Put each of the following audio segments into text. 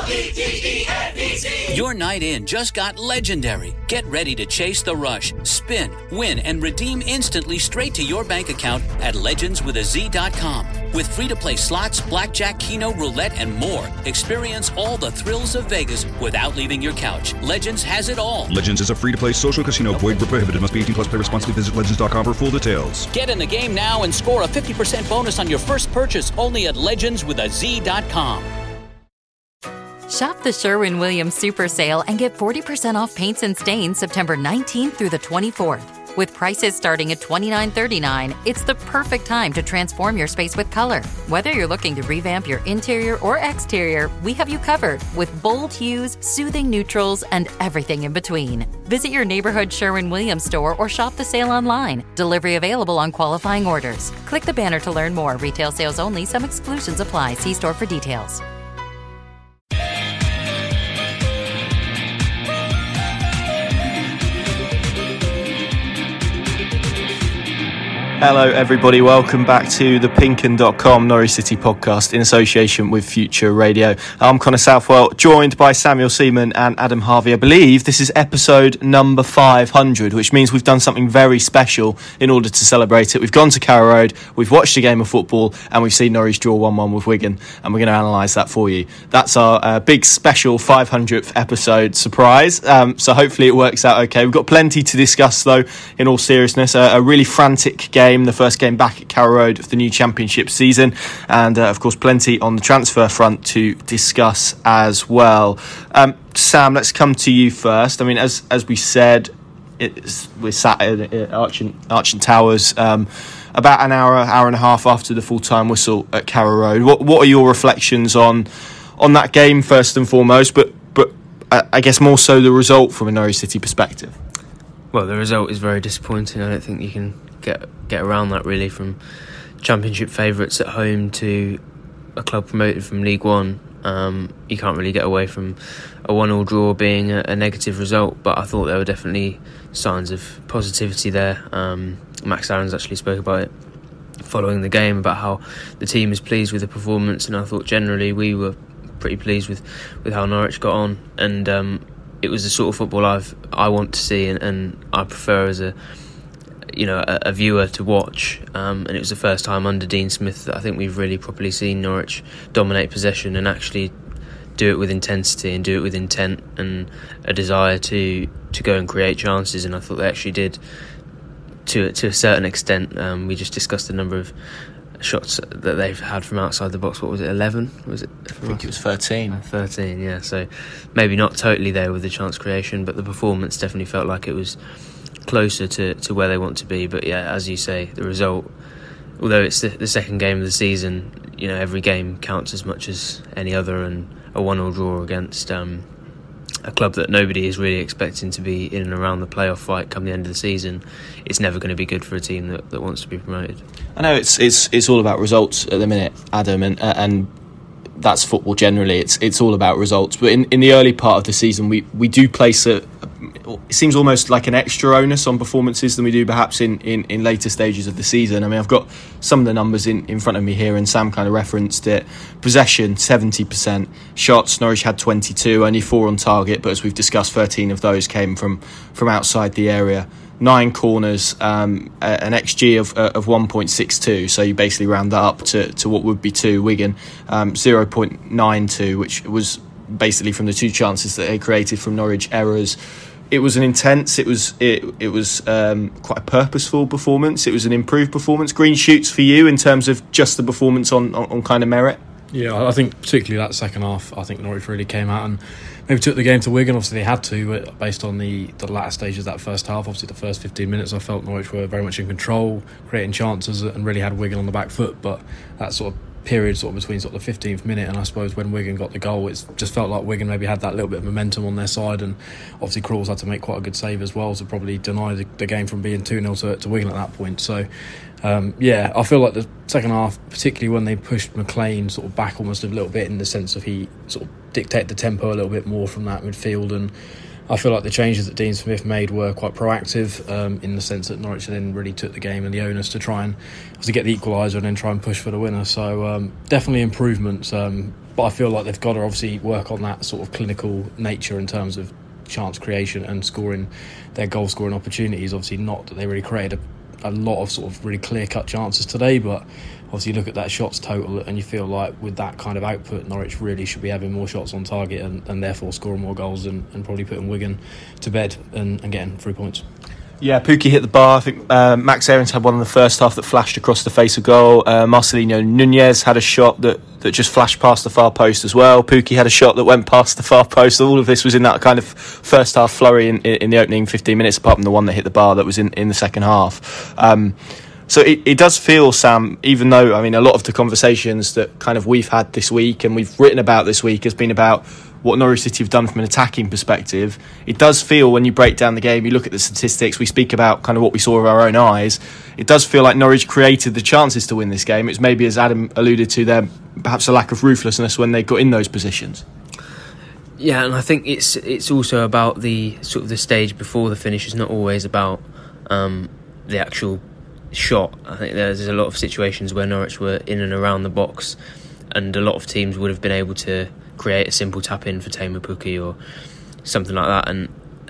Legends. Your night in just got legendary. Get ready to chase the rush, spin, win, and redeem instantly straight to your bank account at legendswithaz.com. With free-to-play slots, blackjack, keno, roulette, and more. Experience all the thrills of Vegas without leaving your couch. Legends has it all. Legends is a free-to-play social casino. Void where prohibited. Must be 18 plus. Play responsibly. Visit legends.com for full details. Get in the game now and score a 50% bonus on your first purchase only at legendswithaz.com. Shop the Sherwin-Williams Super Sale and get 40% off paints and stains September 19th through the 24th. With prices starting at $29.39, it's the perfect time to transform your space with color. Whether you're looking to revamp your interior or exterior, we have you covered with bold hues, soothing neutrals, and everything in between. Visit your neighborhood Sherwin-Williams store or shop the sale online. Delivery available on qualifying orders. Click the banner to learn more. Retail sales only. Some exclusions apply. See store for details. Hello everybody, welcome back to the Pinkun.com Norwich City podcast in association with Future Radio. I'm Connor Southwell, joined by Samuel Seaman and Adam Harvey. I believe this is episode number 500, which means we've done something very special in order to celebrate it. We've gone to Carrow Road, we've watched a game of football, and we've seen Norwich draw 1-1 with Wigan, and we're going to analyse that for you. That's our big special 500th episode surprise, so hopefully it works out okay. We've got plenty to discuss though, in all seriousness. A really frantic game, the first game back at Carrow Road of the new championship season, and of course plenty on the transfer front to discuss as well. Sam, let's come to you first. I mean, as we said, we're sat at Arch and Towers about an hour and a half after the full-time whistle at Carrow Road. What are your reflections on that game first and foremost, but I guess more so the result from a Norwich City perspective? Well, the result is very disappointing. I don't think you can get around that, really, from championship favourites at home to a club promoted from League One. You can't really get away from a 1-1 draw being a negative result, but I thought there were definitely signs of positivity there. Max Aarons actually spoke about it following the game, about how the team is pleased with the performance, and I thought generally we were pretty pleased with how Norwich got on, and it was the sort of football I want to see and I prefer as a viewer to watch, and it was the first time under Dean Smith that I think we've really properly seen Norwich dominate possession and actually do it with intensity and do it with intent and a desire to go and create chances, and I thought they actually did to a certain extent. We just discussed the number of shots that they've had from outside the box. What was it, 11? Was it? I think it was 13. 13, yeah. So maybe not totally there with the chance creation, but the performance definitely felt like it was closer to where they want to be. But yeah, as you say, the result, although it's the second game of the season, every game counts as much as any other, and a 1-1 draw against a club that nobody is really expecting to be in and around the playoff fight come the end of the season, it's never going to be good for a team that wants to be promoted. I know it's all about results at the minute, Adam, and that's football generally. It's all about results. But in the early part of the season, we do place it seems almost like an extra onus on performances than we do perhaps in later stages of the season. I mean, I've got some of the numbers in front of me here, and Sam kind of referenced it. Possession, 70%. Shots, Norwich had 22, only 4 on target, but as we've discussed, 13 of those came from outside the area. 9 corners, an XG of 1.62, so you basically round that up to what would be 2. Wigan, 0.92, which was basically from the 2 chances that they created from Norwich errors. It was an intense, it was quite a purposeful performance. It was an improved performance. Green shoots for you in terms of just the performance on kind of merit? Yeah, I think particularly that second half, I think Norwich really came out and maybe took the game to Wigan. Obviously they had to, based on the latter stages of that first half. Obviously the first 15 minutes I felt Norwich were very much in control, creating chances, and really had Wigan on the back foot. But that sort of period between the 15th minute and I suppose when Wigan got the goal, it just felt like Wigan maybe had that little bit of momentum on their side, and obviously Krulls had to make quite a good save as well to probably deny the game from being 2-0 to Wigan at that point. So I feel like the second half, particularly when they pushed McLean sort of back almost a little bit, in the sense of he sort of dictated the tempo a little bit more from that midfield, and I feel like the changes that Dean Smith made were quite proactive in the sense that Norwich then really took the game and the onus to try and to get the equaliser and then try and push for the winner. So definitely improvements, but I feel like they've got to obviously work on that sort of clinical nature in terms of chance creation and scoring their goal scoring opportunities. Obviously not that they really created a lot of sort of really clear-cut chances today, but obviously you look at that shots total and you feel like with that kind of output, Norwich really should be having more shots on target and therefore scoring more goals and probably putting Wigan to bed and getting 3 points. Yeah, Pukki hit the bar. I think Max Aarons had one in the first half that flashed across the face of goal. Marcelino Nunez had a shot that just flashed past the far post as well. Pukki had a shot that went past the far post. All of this was in that kind of first half flurry in the opening 15 minutes, apart from the one that hit the bar that was in the second half. So it does feel, Sam, even though, I mean, a lot of the conversations that kind of we've had this week and we've written about this week has been about what Norwich City have done from an attacking perspective. It does feel, when you break down the game, you look at the statistics, we speak about kind of what we saw with our own eyes, it does feel like Norwich created the chances to win this game. It's maybe, as Adam alluded to there, perhaps a lack of ruthlessness when they got in those positions. Yeah, and I think it's also about the sort of the stage before the finish. It's not always about the actual shot. I think there's a lot of situations where Norwich were in and around the box, and a lot of teams would have been able to create a simple tap in for Teemu Pukki or something like that. And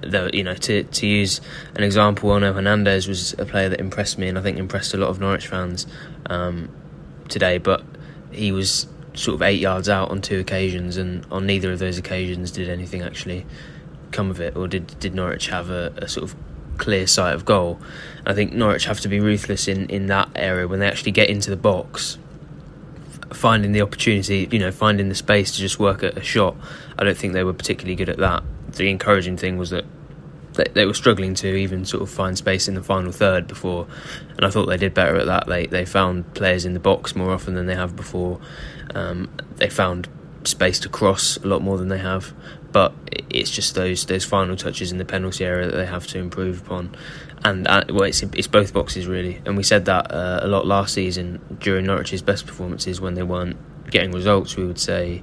to use an example, Ono Hernandez was a player that impressed me and I think impressed a lot of Norwich fans today, but he was sort of 8 yards out on 2 occasions, and on neither of those occasions did anything actually come of it, or did Norwich have a sort of clear sight of goal. I think Norwich have to be ruthless in that area when they actually get into the box, finding the opportunity, finding the space to just work at a shot. I don't think they were particularly good at that. The encouraging thing was that they were struggling to even sort of find space in the final third before, and I thought they did better at that. They found players in the box more often than they have before. They found space to cross a lot more than they have, but it's just those final touches in the penalty area that they have to improve upon. And it's both boxes really, and we said that a lot last season during Norwich's best performances when they weren't getting results. We would say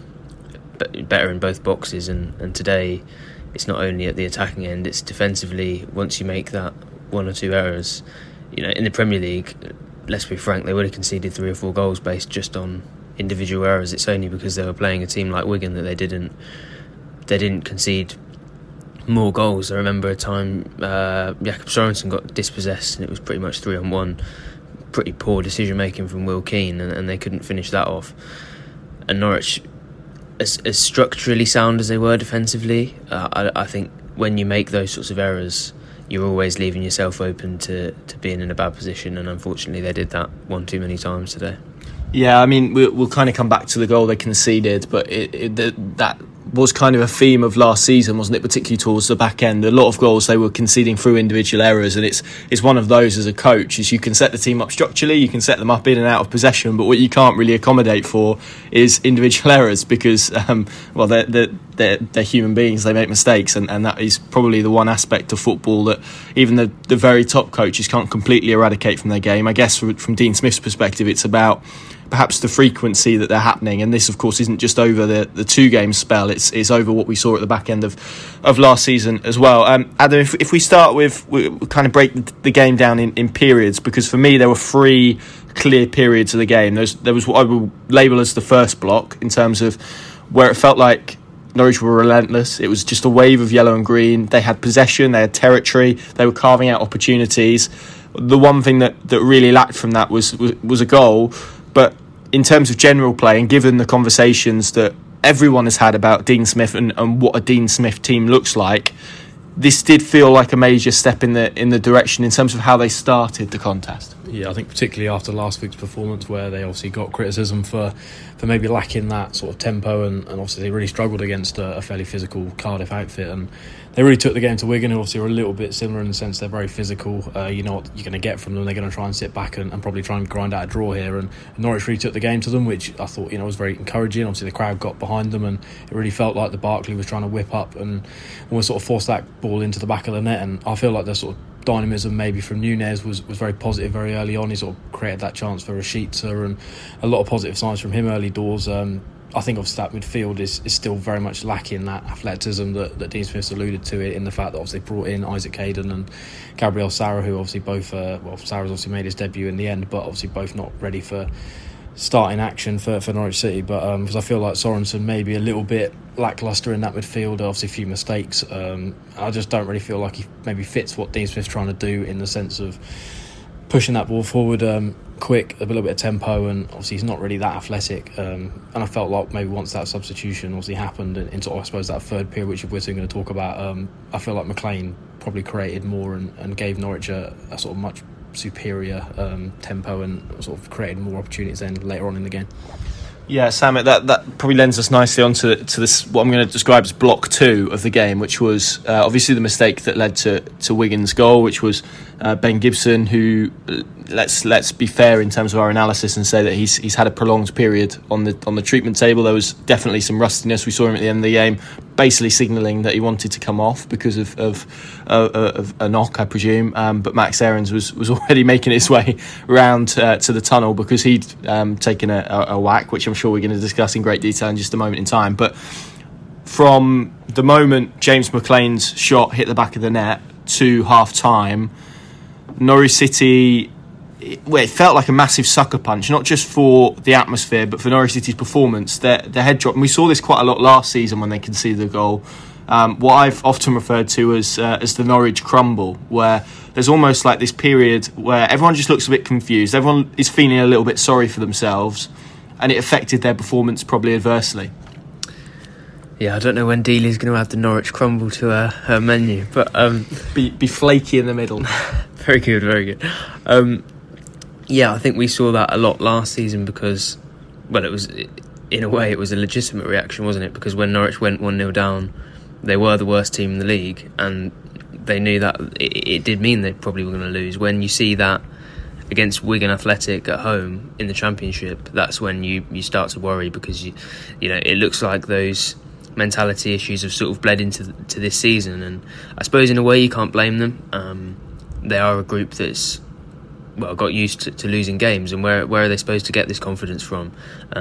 better in both boxes, and today it's not only at the attacking end, it's defensively. Once you make that 1 or 2 errors, in the Premier League, let's be frank, they would have conceded 3 or 4 goals based just on individual errors. It's only because they were playing a team like Wigan that they didn't concede more goals. I remember a time Jakob Sorensen got dispossessed and it was pretty much 3-on-1. Pretty poor decision making from Will Keane, and they couldn't finish that off. And Norwich, as structurally sound as they were defensively, I think when you make those sorts of errors, you're always leaving yourself open to being in a bad position, and unfortunately they did that one too many times today. Yeah, I mean, we'll kind of come back to the goal they conceded, but that was kind of a theme of last season, wasn't it? Particularly towards the back end, a lot of goals they were conceding through individual errors, and it's one of those as a coach. Is you can set the team up structurally, you can set them up in and out of possession, but what you can't really accommodate for is individual errors because, they're human beings. They make mistakes, and that is probably the one aspect of football that even the very top coaches can't completely eradicate from their game. I guess from Dean Smith's perspective, it's about perhaps the frequency that they're happening, and this of course isn't just over the 2-game spell, it's over what we saw at the back end of last season as well. Adam, if we start with, we kind of break the game down in periods, because for me there were 3 clear periods of the game. There was what I will label as the first block, in terms of where it felt like Norwich were relentless. It was just a wave of yellow and green. They had possession, they had territory, they were carving out opportunities. The one thing that really lacked from that was a goal. But in terms of general play, and given the conversations that everyone has had about Dean Smith and what a Dean Smith team looks like, this did feel like a major step in the direction in terms of how they started the contest. Yeah, I think particularly after last week's performance, where they obviously got criticism for maybe lacking that sort of tempo, and obviously they really struggled against a fairly physical Cardiff outfit, and they really took the game to Wigan, who obviously are a little bit similar in the sense they're very physical. You know what you're going to get from them. They're going to try and sit back and probably try and grind out a draw here, and Norwich really took the game to them, which I thought was very encouraging. Obviously the crowd got behind them, and it really felt like the Barkley was trying to whip up and almost sort of force that ball into the back of the net, and I feel like the sort of dynamism maybe from Nunez was very positive very early on. He sort of created that chance for Rashica, and a lot of positive signs from him early doors. I think obviously that midfield is still very much lacking that athleticism that Dean Smith's alluded to, it in the fact that obviously they brought in Isaac Hayden and Gabriel Sara, who obviously both Sara's obviously made his debut in the end, but obviously both not ready for starting action for Norwich City. But because I feel like Sorensen may be a little bit lacklustre in that midfield, obviously a few mistakes. I just don't really feel like he maybe fits what Dean Smith's trying to do, in the sense of pushing that ball forward quick, a little bit of tempo, and obviously he's not really that athletic. And I felt like maybe once that substitution obviously happened into, I suppose, that third period, which we're soon going to talk about, I feel like McLean probably created more and gave Norwich a sort of much superior tempo, and sort of created more opportunities then later on in the game. Yeah, Sam, that probably lends us nicely onto this, what I'm going to describe as block 2 of the game, which was obviously the mistake that led to Wigan's goal, which was Ben Gibson, who, let's be fair in terms of our analysis and say that he's had a prolonged period on the treatment table. There was definitely some rustiness. We saw him at the end of the game basically signalling that he wanted to come off because of a knock, I presume. But Max Aarons was already making his way round to the tunnel because he'd taken a whack, which I'm sure we're going to discuss in great detail in just a moment in time. But from the moment James McLean's shot hit the back of the net to half-time, Norwich City, it felt like a massive sucker punch, not just for the atmosphere, but for Norwich City's performance. Their head dropped, and we saw this quite a lot last season when they conceded the goal. What I've often referred to as the Norwich crumble, where there's almost like this period where everyone just looks a bit confused, everyone is feeling a little bit sorry for themselves, and it affected their performance probably adversely. Yeah, I don't know when Dealey's going to add the Norwich crumble to her menu, but be flaky in the middle. Very good, very good. Yeah, I think we saw that a lot last season because, well, it was, in a way, it was a legitimate reaction, wasn't it? Because when Norwich went 1-0 down, they were the worst team in the league, and they knew that it did mean they probably were going to lose. When you see that against Wigan Athletic at home in the Championship, that's when you start to worry, because you know it looks like those mentality issues have sort of bled into this season, and I suppose in a way you can't blame them. They are a group that's got used to losing games, and where are they supposed to get this confidence from?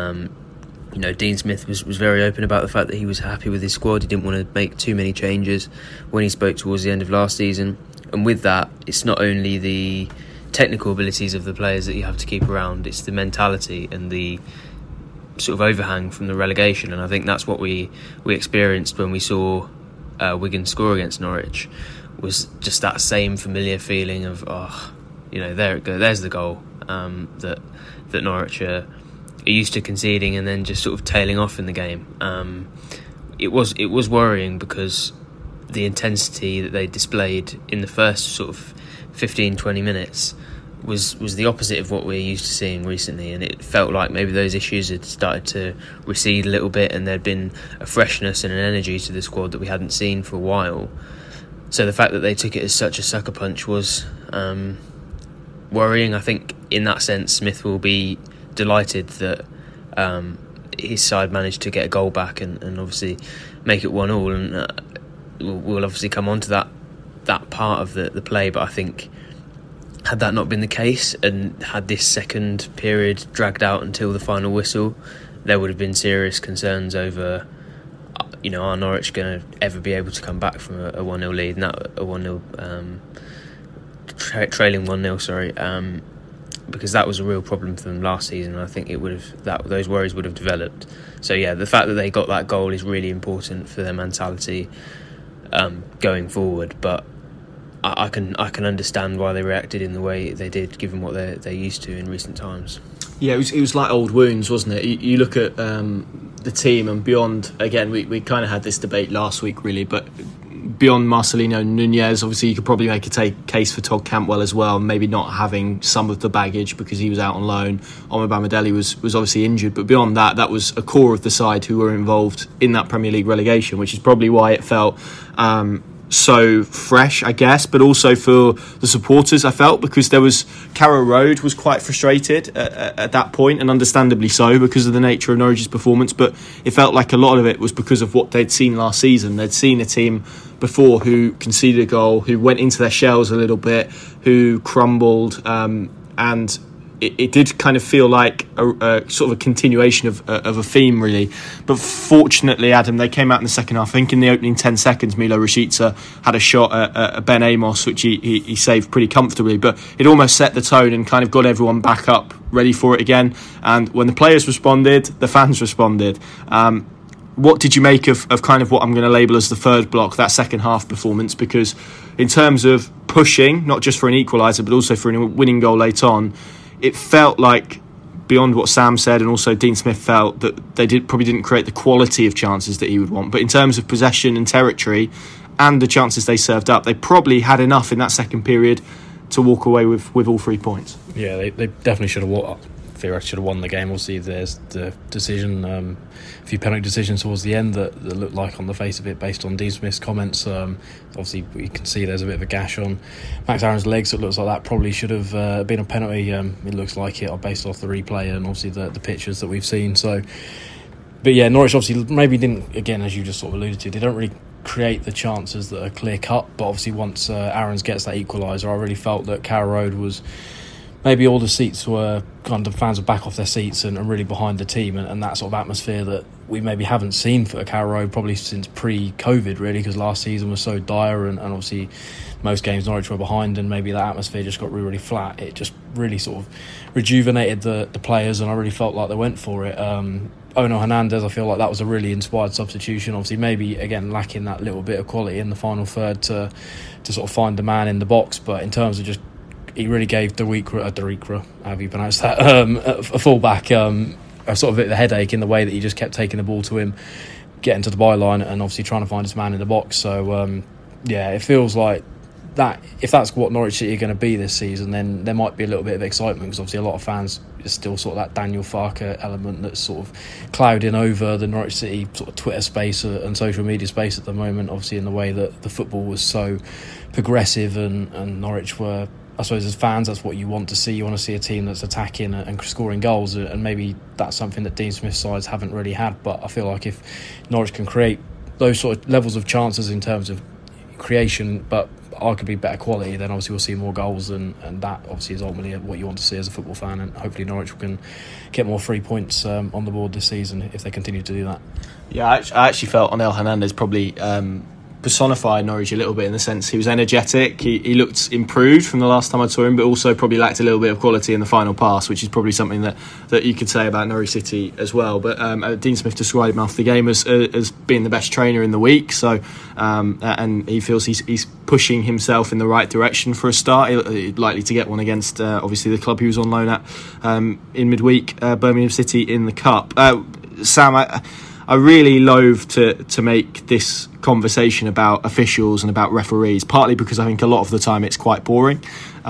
Dean Smith was very open about the fact that he was happy with his squad. He didn't want to make too many changes when he spoke towards the end of last season, and with that, it's not only the technical abilities of the players that you have to keep around, it's the mentality and the sort of overhang from the relegation. And I think that's what we experienced when we saw Wigan score against Norwich, was just that same familiar feeling of there it goes, there's the goal that Norwich are used to conceding and then just sort of tailing off in the game. It was worrying because the intensity that they displayed in the first sort of 15-20 minutes was the opposite of what we're used to seeing recently, and it felt like maybe those issues had started to recede a little bit, and there'd been a freshness and an energy to the squad that we hadn't seen for a while. So the fact that they took it as such a sucker punch was worrying. I think in that sense Smith will be delighted that his side managed to get a goal back and obviously make it 1-1, and we'll obviously come on to that part of the play, but I think had that not been the case and had this second period dragged out until the final whistle, there would have been serious concerns over are Norwich going to ever be able to come back from a 1-0 lead, not a 1-0 trailing 1-0, because that was a real problem for them last season, and I think those worries would have developed. So yeah, the fact that they got that goal is really important for their mentality going forward, but I can understand why they reacted in the way they did, given what they're used to in recent times. Yeah, it was like old wounds, wasn't it? You look at the team and beyond. Again, we kind of had this debate last week, really, but beyond Marcelino Nunez, obviously you could probably make a case for Todd Cantwell as well, maybe not having some of the baggage because he was out on loan. Omar Bamadeli was obviously injured, but beyond that was a core of the side who were involved in that Premier League relegation, which is probably why it felt so fresh, I guess, but also for the supporters, I felt, because Carrow Road was quite frustrated at that point, and understandably so because of the nature of Norwich's performance, but it felt like a lot of it was because of what they'd seen last season. They'd seen a team before who conceded a goal, who went into their shells a little bit, who crumbled, and it did kind of feel like a sort of a continuation of a theme, really. But fortunately, Adam, they came out in the second half. I think in the opening 10 seconds, Milo Rashica had a shot at Ben Amos, which he saved pretty comfortably. But it almost set the tone and kind of got everyone back up, ready for it again. And when the players responded, the fans responded. What did you make of kind of what I'm going to label as the third block, that second half performance? Because in terms of pushing, not just for an equaliser, but also for a winning goal late on, it felt like, beyond what Sam said, and also Dean Smith felt, that they probably didn't create the quality of chances that he would want. But in terms of possession and territory and the chances they served up, they probably had enough in that second period to walk away with all 3 points. Yeah, they definitely should have won the game. Obviously, there's the decision, a few penalty decisions towards the end that looked like, on the face of it, based on Dean Smith's comments, obviously you can see there's a bit of a gash on Max Aaron's legs. It looks like that probably should have been a penalty. It looks like it, based off the replay and obviously the pictures that we've seen. So, but yeah, Norwich obviously maybe didn't, again, as you just sort of alluded to, they don't really create the chances that are clear cut. But obviously once Aarons gets that equaliser, I really felt that Carrow Road was, maybe all the seats were kind of, fans were back off their seats and really behind the team, and that sort of atmosphere that we maybe haven't seen for Carrow Road probably since pre-COVID, really, because last season was so dire, and obviously most games Norwich were behind, and maybe that atmosphere just got really, really flat. It just really sort of rejuvenated the players, and I really felt like they went for it. Ono Hernandez, I feel like that was a really inspired substitution. Obviously, maybe again lacking that little bit of quality in the final third to sort of find the man in the box, but in terms of just, he really gave Darikra, however you pronounce that, a fullback a sort of a headache in the way that he just kept taking the ball to him, getting to the byline, and obviously trying to find his man in the box. So yeah, it feels like that, if that's what Norwich City are going to be this season, then there might be a little bit of excitement, because obviously a lot of fans, there's still sort of that Daniel Farke element that's sort of clouding over the Norwich City sort of Twitter space and social media space at the moment, obviously in the way that the football was so progressive, and Norwich were, I suppose, as fans, that's what you want to see. You want to see a team that's attacking and scoring goals, and maybe that's something that Dean Smith's sides haven't really had. But I feel like if Norwich can create those sort of levels of chances in terms of creation, but arguably better quality, then obviously we'll see more goals, and that obviously is ultimately what you want to see as a football fan, and hopefully Norwich can get more 3 points on the board this season if they continue to do that. Yeah, I actually felt Onel Hernandez probably personified Norwich a little bit, in the sense he was energetic, he looked improved from the last time I saw him, but also probably lacked a little bit of quality in the final pass, which is probably something that you could say about Norwich City as well. But Dean Smith described him after the game as being the best trainer in the week, so and he feels he's pushing himself in the right direction for a start. He's likely to get one against obviously the club he was on loan at in midweek, Birmingham City in the Cup. Sam, I really loathe to make this conversation about officials and about referees, partly because I think a lot of the time it's quite boring.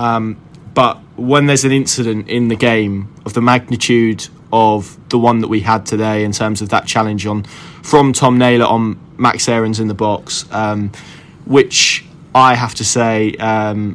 But when there's an incident in the game of the magnitude of the one that we had today, in terms of that challenge from Tom Naylor on Max Aarons in the box, which I have to say, I'm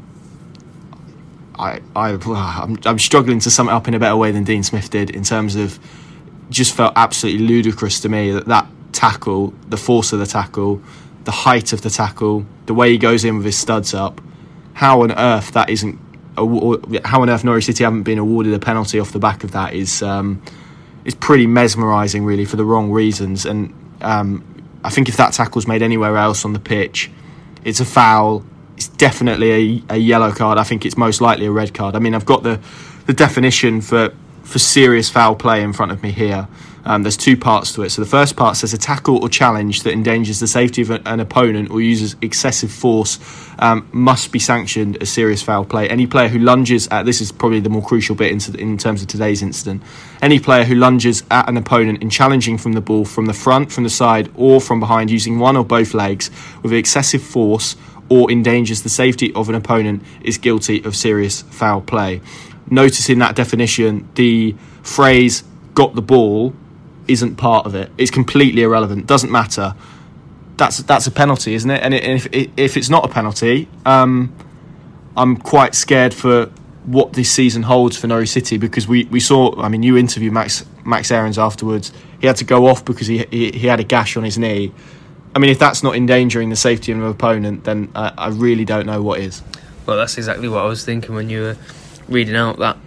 struggling to sum it up in a better way than Dean Smith did, in terms of, just felt absolutely ludicrous to me that tackle, the force of the tackle, the height of the tackle, the way he goes in with his studs up. How on earth Norwich City haven't been awarded a penalty off the back of that is pretty mesmerising, really, for the wrong reasons. And I think if that tackle's made anywhere else on the pitch, it's a foul. It's definitely a yellow card. I think it's most likely a red card. I mean, I've got the definition for serious foul play in front of me here. There's two parts to it. So the first part says a tackle or challenge that endangers the safety of an opponent or uses excessive force must be sanctioned as serious foul play. Any player who lunges at, this is probably the more crucial bit in terms of today's incident, any player who lunges at an opponent in challenging from the ball, from the front, from the side or from behind, using one or both legs with excessive force or endangers the safety of an opponent is guilty of serious foul play. Notice in that definition, the phrase "got the ball" isn't part of it. It's completely irrelevant. Doesn't matter. That's a penalty, isn't it? And if it's not a penalty, I'm quite scared for what this season holds for Norwich City, because we saw. I mean, you interviewed Max Aarons afterwards. He had to go off because he had a gash on his knee. I mean, if that's not endangering the safety of an opponent, then I really don't know what is. Well, that's exactly what I was thinking when you were reading out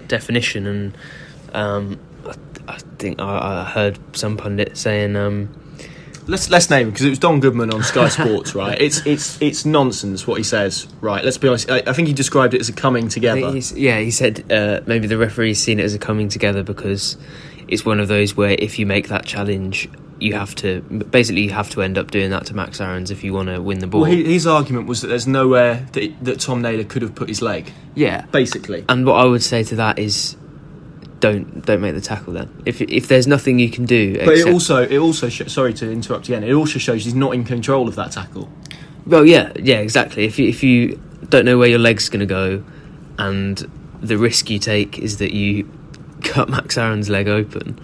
definition. And I think I heard some pundit saying. Let's name him, because it was Don Goodman on Sky Sports, right? It's nonsense what he says, right? Let's be honest. I think he described it as a coming together. He said maybe the referee's seen it as a coming together because it's one of those where if you make that challenge, you have to end up doing that to Max Aarons if you want to win the ball. Well, his argument was that there's nowhere that Tom Naylor could have put his leg. Yeah, basically. And what I would say to that is, don't make the tackle then. If there's nothing you can do. But it also sorry to interrupt again. It also shows he's not in control of that tackle. Well, yeah, exactly. If you don't know where your leg's going to go, and the risk you take is that you cut Max Aarons' leg open,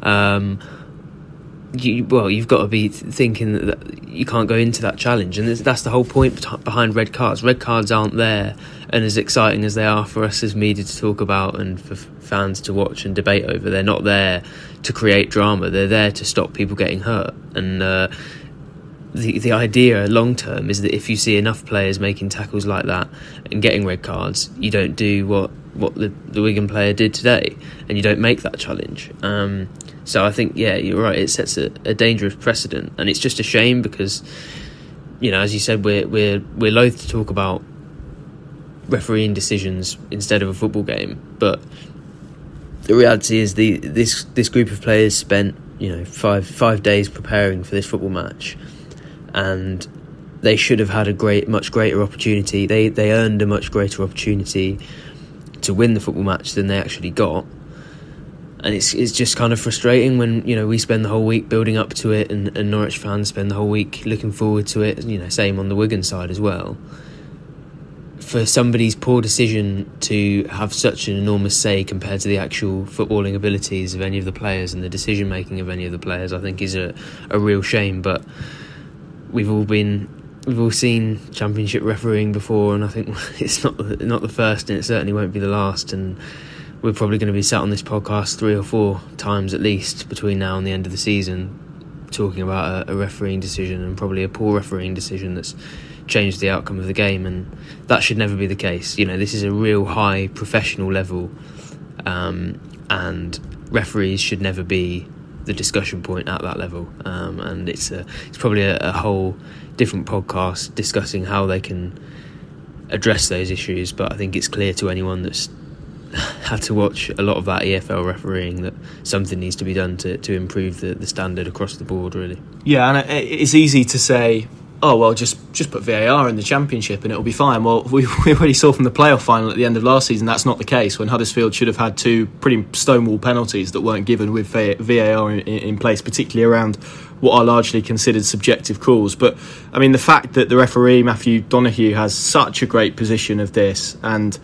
you've got to be thinking that you can't go into that challenge, and that's the whole point behind red cards. Red cards aren't there, and as exciting as they are for us as media to talk about and for fans to watch and debate over, they're not there to create drama. They're there to stop people getting hurt. And the idea long term is that if you see enough players making tackles like that and getting red cards, you don't do what the Wigan player did today, and you don't make that challenge. So I think, yeah, you're right, it sets a dangerous precedent, and it's just a shame because, as you said, we're loath to talk about refereeing decisions instead of a football game, but the reality is this group of players spent 5 days preparing for this football match, and they should have had a much greater opportunity. They earned a much greater opportunity to win the football match than they actually got. And it's just kind of frustrating when we spend the whole week building up to it, and Norwich fans spend the whole week looking forward to it. Same on the Wigan side as well. For somebody's poor decision to have such an enormous say compared to the actual footballing abilities of any of the players and the decision making of any of the players, I think is a real shame. But we've all seen Championship refereeing before, and I think it's not the first, and it certainly won't be the last. And we're probably going to be sat on this podcast 3 or 4 times at least between now and the end of the season talking about a refereeing decision, and probably a poor refereeing decision that's changed the outcome of the game, and that should never be the case. This is a real high professional level, and referees should never be the discussion point at that level, and it's probably a whole different podcast discussing how they can address those issues. But I think it's clear to anyone that's had to watch a lot of that EFL refereeing that something needs to be done to improve the standard across the board, really. Yeah, and it's easy to say, oh well, just put VAR in the Championship and it'll be fine. Well, we already saw from the playoff final at the end of last season that's not the case, when Huddersfield should have had 2 pretty stonewall penalties that weren't given with VAR in place, particularly around what are largely considered subjective calls. But I mean, the fact that the referee Matthew Donoghue has such a great position of this, and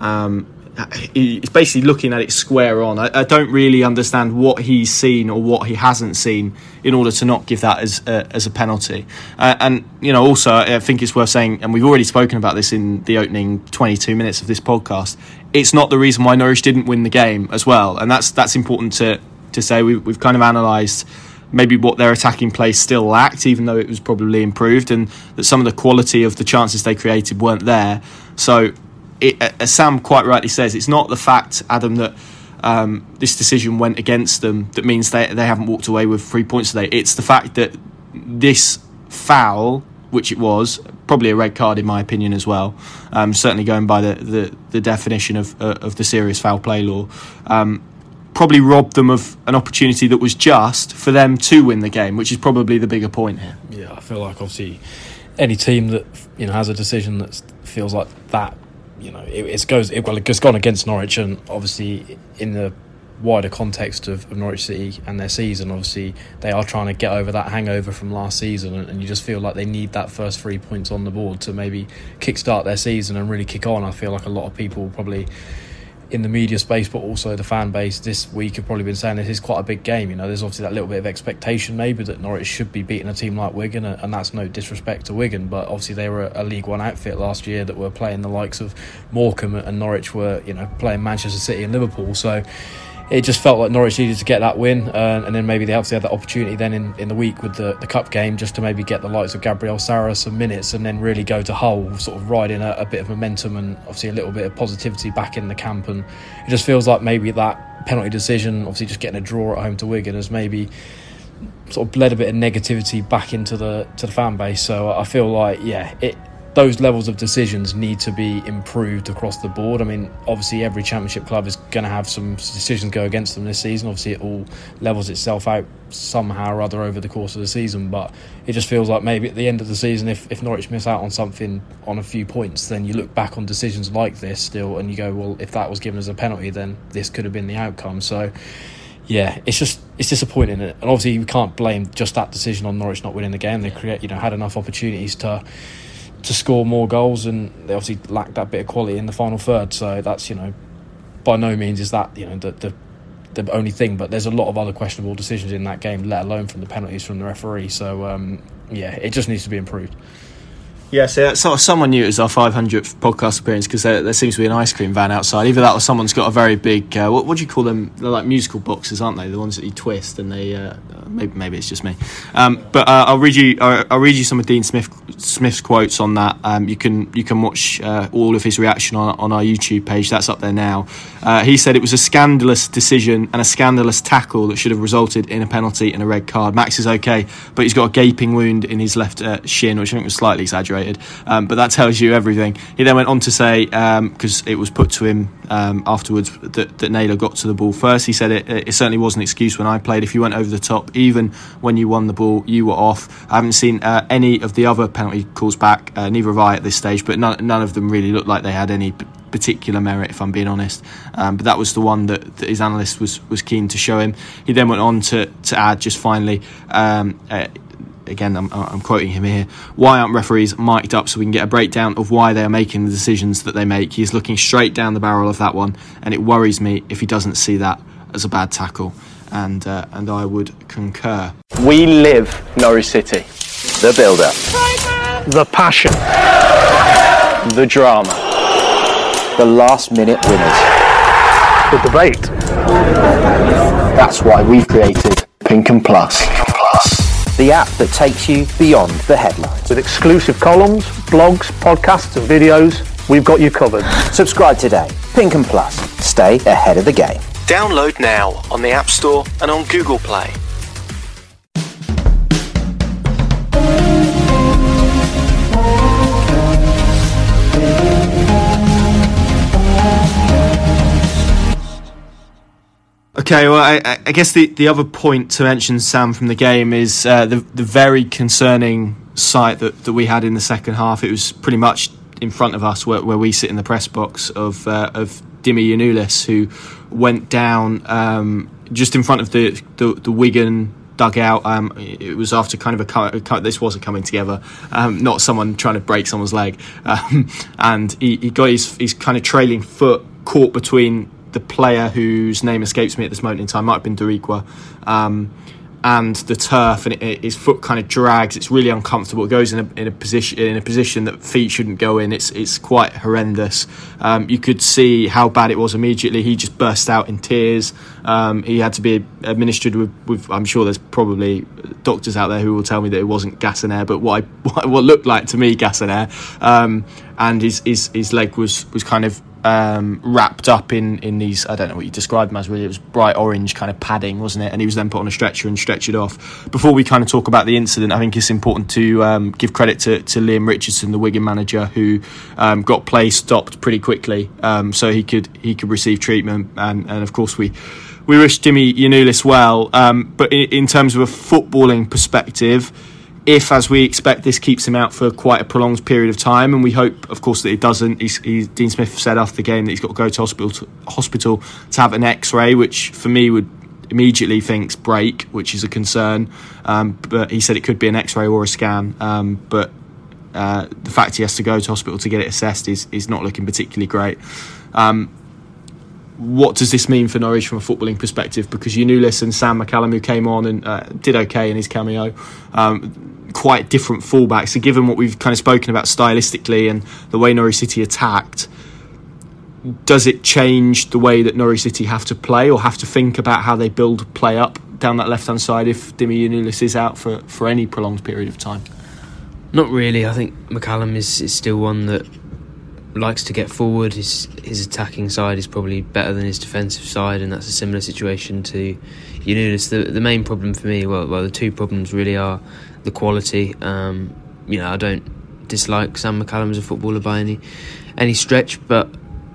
he's basically looking at it square on. I don't really understand what he's seen or what he hasn't seen in order to not give that as a penalty. And also I think it's worth saying, and we've already spoken about this in the opening 22 minutes of this podcast, it's not the reason why Norwich didn't win the game as well, and that's important to say. We've kind of analysed maybe what their attacking play still lacked, even though it was probably improved, and that some of the quality of the chances they created weren't there. So as Sam quite rightly says, it's not the fact, Adam, that this decision went against them that means they haven't walked away with 3 points today. It's the fact that this foul, which it was, probably a red card in my opinion as well, certainly going by the definition of the serious foul play law, probably robbed them of an opportunity that was just for them to win the game, which is probably the bigger point here. Yeah, I feel like obviously any team that has a decision that feels like that, it's gone against Norwich, and obviously in the wider context of Norwich City and their season, obviously they are trying to get over that hangover from last season, and you just feel like they need that first 3 points on the board to maybe kickstart their season and really kick on. I feel like a lot of people probably in the media space, but also the fan base this week have probably been saying this is quite a big game. There's obviously that little bit of expectation maybe that Norwich should be beating a team like Wigan, and that's no disrespect to Wigan, but obviously they were a League One outfit last year that were playing the likes of Morecambe, and Norwich were playing Manchester City and Liverpool. So it just felt like Norwich needed to get that win, and then maybe they obviously had that opportunity then in the week with the cup game just to maybe get the likes of Gabriel Sara some minutes and then really go to Hull, sort of riding a bit of momentum and obviously a little bit of positivity back in the camp. And it just feels like maybe that penalty decision, obviously just getting a draw at home to Wigan, has maybe sort of bled a bit of negativity back into the fan base. So I feel like, those levels of decisions need to be improved across the board. I mean, obviously every Championship club is going to have some decisions go against them this season. Obviously it all levels itself out somehow or other over the course of the season, but it just feels like maybe at the end of the season, if Norwich miss out on something, on a few points, then you look back on decisions like this still and you go, well, if that was given as a penalty, then this could have been the outcome. So yeah, it's disappointing, and obviously we can't blame just that decision on Norwich not winning the game. They had enough opportunities to score more goals, and they obviously lacked that bit of quality in the final third. So that's, by no means is that the only thing, but there's a lot of other questionable decisions in that game, let alone from the penalties from the referee. So it just needs to be improved. Yeah, so someone knew it was our 500th podcast appearance because there seems to be an ice cream van outside. Either that or someone's got a very big, what do you call them? They're like musical boxes, aren't they? The ones that you twist and they, maybe it's just me. But I'll read you some of Dean Smith's quotes on that. You can watch all of his reaction on our YouTube page. That's up there now. He said it was a scandalous decision and a scandalous tackle that should have resulted in a penalty and a red card. Max is okay, but he's got a gaping wound in his left shin, which I think was slightly exaggerated. But that tells you everything. He then went on to say, because it was put to him afterwards that Naylor got to the ball first, he said it certainly was an excuse when I played. If you went over the top, even when you won the ball, you were off. I haven't seen any of the other penalty calls back, neither have I at this stage, but none of them really looked like they had any particular merit, if I'm being honest. But that was the one that his analyst was keen to show him. He then went on to add, just finally, again, I'm quoting him here, why aren't referees mic'd up so we can get a breakdown of why they are making the decisions that they make? He's looking straight down the barrel of that one, and it worries me if he doesn't see that as a bad tackle. And I would concur. We live Norwich City. The build-up. The passion. The drama. The last-minute winners. The debate. That's why we've created Pinkham Plus. The app that takes you beyond the headlines. With exclusive columns, blogs, podcasts and videos, we've got you covered. Subscribe today. Pinkham Plus. Stay ahead of the game. Download now on the App Store and on Google Play. Okay, well, I guess the other point to mention, Sam, from the game is the very concerning sight that we had in the second half. It was pretty much in front of us where we sit in the press box of Dimi Yanulis, who went down just in front of the Wigan dugout. It was after kind of this wasn't coming together, not someone trying to break someone's leg, and he got his kind of trailing foot caught between the player whose name escapes me at this moment in time, might have been Duriqua, and the turf, and his foot kind of drags. It's really uncomfortable. It goes in a position that feet shouldn't go in. It's quite horrendous. You could see how bad it was immediately. He just burst out in tears. He had to be administered with I'm sure there's probably doctors out there who will tell me that it wasn't gas and air, but what looked like to me gas and air. And his leg was kind of wrapped up in these, I don't know what you described them as, really. It was bright orange kind of padding, wasn't it? And he was then put on a stretcher and stretchered off. Before we kind of talk about the incident, I think it's important to give credit to Liam Richardson, the Wigan manager, who got play stopped pretty quickly, so he could receive treatment. And of course we wish Dimi Yanulis well. But in terms of a footballing perspective, if, as we expect, this keeps him out for quite a prolonged period of time, and we hope, of course, that it doesn't. Dean Smith said after the game that he's got to go to hospital to have an X-ray, which for me would immediately think break, which is a concern. But he said it could be an X-ray or a scan. But the fact he has to go to hospital to get it assessed is not looking particularly great. What does this mean for Norwich from a footballing perspective? Because Yanulis and Sam McCallum, who came on and did okay in his cameo, quite different fullbacks. So given what we've kind of spoken about stylistically and the way Norwich City attacked, does it change the way that Norwich City have to play or have to think about how they build play up down that left-hand side if Dimi Giannoulis is out for any prolonged period of time? Not really. I think McCallum is still one that likes to get forward. His attacking side is probably better than his defensive side, and that's a similar situation to Giannoulis. The main problem for me, well, the two problems really are the quality. I don't dislike Sam McCallum as a footballer by any stretch, but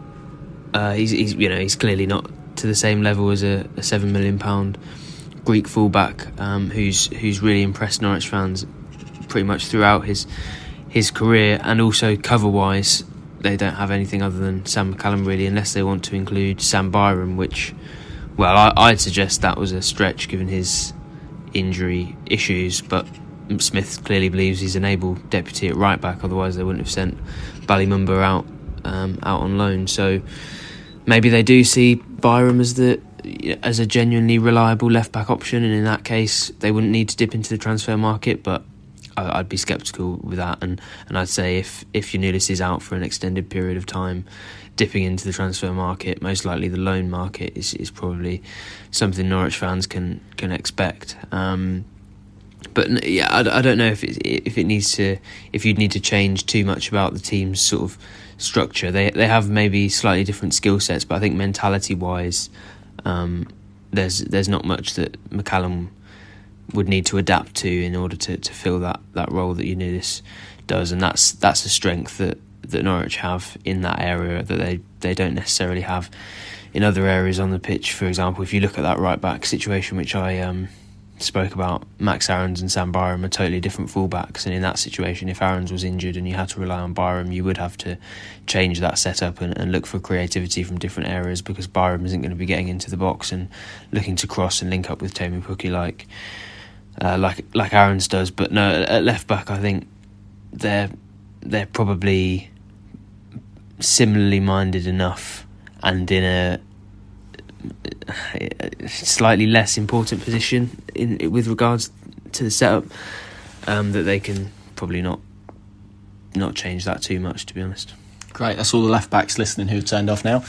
he's clearly not to the same level as a £7 million Greek fullback who's really impressed Norwich fans pretty much throughout his career. And also cover-wise, they don't have anything other than Sam McCallum really, unless they want to include Sam Byram, which, well, I'd suggest that was a stretch given his injury issues, but Smith clearly believes he's an able deputy at right back, otherwise they wouldn't have sent Ballymunba out on loan. So maybe they do see Byram as a genuinely reliable left back option, and in that case they wouldn't need to dip into the transfer market, but I'd be sceptical with that, and I'd say if Giannoulis is out for an extended period of time, dipping into the transfer market, most likely the loan market is probably something Norwich fans can expect. But yeah, I don't know if you'd need to change too much about the team's sort of structure. They have maybe slightly different skill sets, but I think mentality wise, there's not much that McCallum would need to adapt to in order to fill that role that Giannoulis does, and that's a strength that Norwich have in that area that they don't necessarily have in other areas on the pitch. For example, if you look at that right back situation, which I spoke about, Max Aarons and Sam Byram are totally different fullbacks, and in that situation, if Aarons was injured and you had to rely on Byram, you would have to change that setup and look for creativity from different areas, because Byram isn't going to be getting into the box and looking to cross and link up with Teemu Pukki like Aarons does. But no, at left back, I think they're probably similarly minded enough, and in a slightly less important position with regards to the setup, that they can probably not change that too much, to be honest. Great, that's all the left backs listening who've turned off now.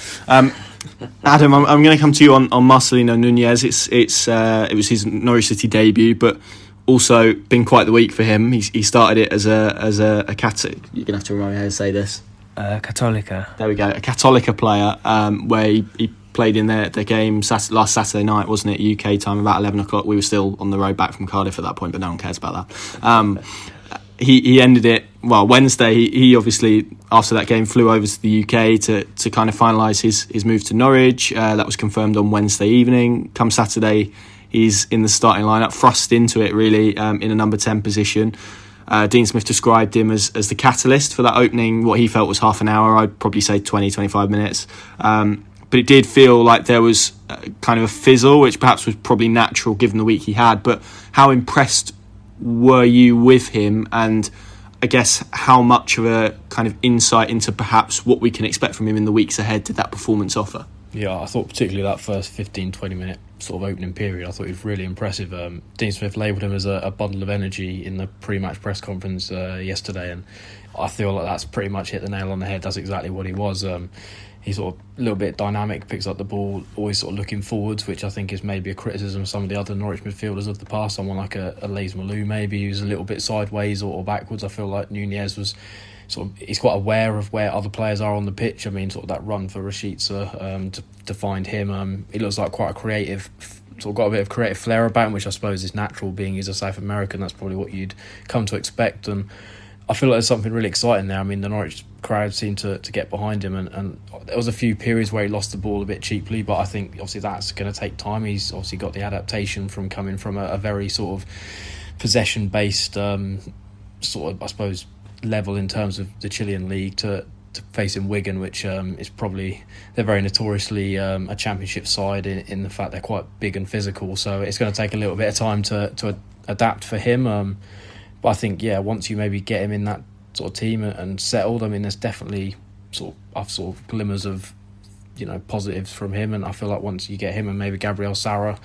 Adam, I'm going to come to you on Marcelino Nunez. It was his Norwich City debut, but also been quite the week for him. He started it as a you're going to have to remind me how to say this. Católica. There we go, a Católica player, where he played in their game last Saturday night, wasn't it, UK time, about 11 o'clock. We were still on the road back from Cardiff at that point, but no one cares about that. He ended it, Wednesday. He obviously, after that game, flew over to the UK to kind of finalise his move to Norwich. That was confirmed on Wednesday evening. Come Saturday, he's in the starting lineup, thrust into it really, in a number 10 position. Dean Smith described him as the catalyst for that opening, what he felt was half an hour. I'd probably say 20-25 minutes. But it did feel like there was kind of a fizzle, which perhaps was probably natural given the week he had. But how impressed were you with him, and I guess how much of a kind of insight into perhaps what we can expect from him in the weeks ahead did that performance offer? Yeah, I thought particularly that first 15-20 minute sort of opening period, I thought he was really impressive. Dean Smith labelled him as a bundle of energy in the pre-match press conference yesterday, and I feel like that's pretty much hit the nail on the head. That's exactly what he was. He's sort of a little bit dynamic, picks up the ball, always sort of looking forwards, which I think is maybe a criticism of some of the other Norwich midfielders of the past. Someone like a Laze Malou maybe, who's a little bit sideways or backwards. I feel like Nunez was he's quite aware of where other players are on the pitch. I mean, sort of that run for Rashica to find him. He looks like quite a creative, sort of got a bit of creative flair about him, which I suppose is natural, being he's a South American. That's probably what you'd come to expect. And I feel like there's something really exciting there. I mean, the Norwich crowd seemed to get behind him, and there was a few periods where he lost the ball a bit cheaply, but I think obviously that's going to take time. He's obviously got the adaptation from coming from a very sort of possession-based sort of, I suppose, level in terms of the Chilean league to facing Wigan, which is probably, they're very notoriously a championship side in the fact they're quite big and physical, so it's going to take a little bit of time to adapt for him. But I think, once you maybe get him in that sort of team and settled, I mean, there's definitely sort of glimmers of, positives from him. And I feel like once you get him and maybe Gabriel Sara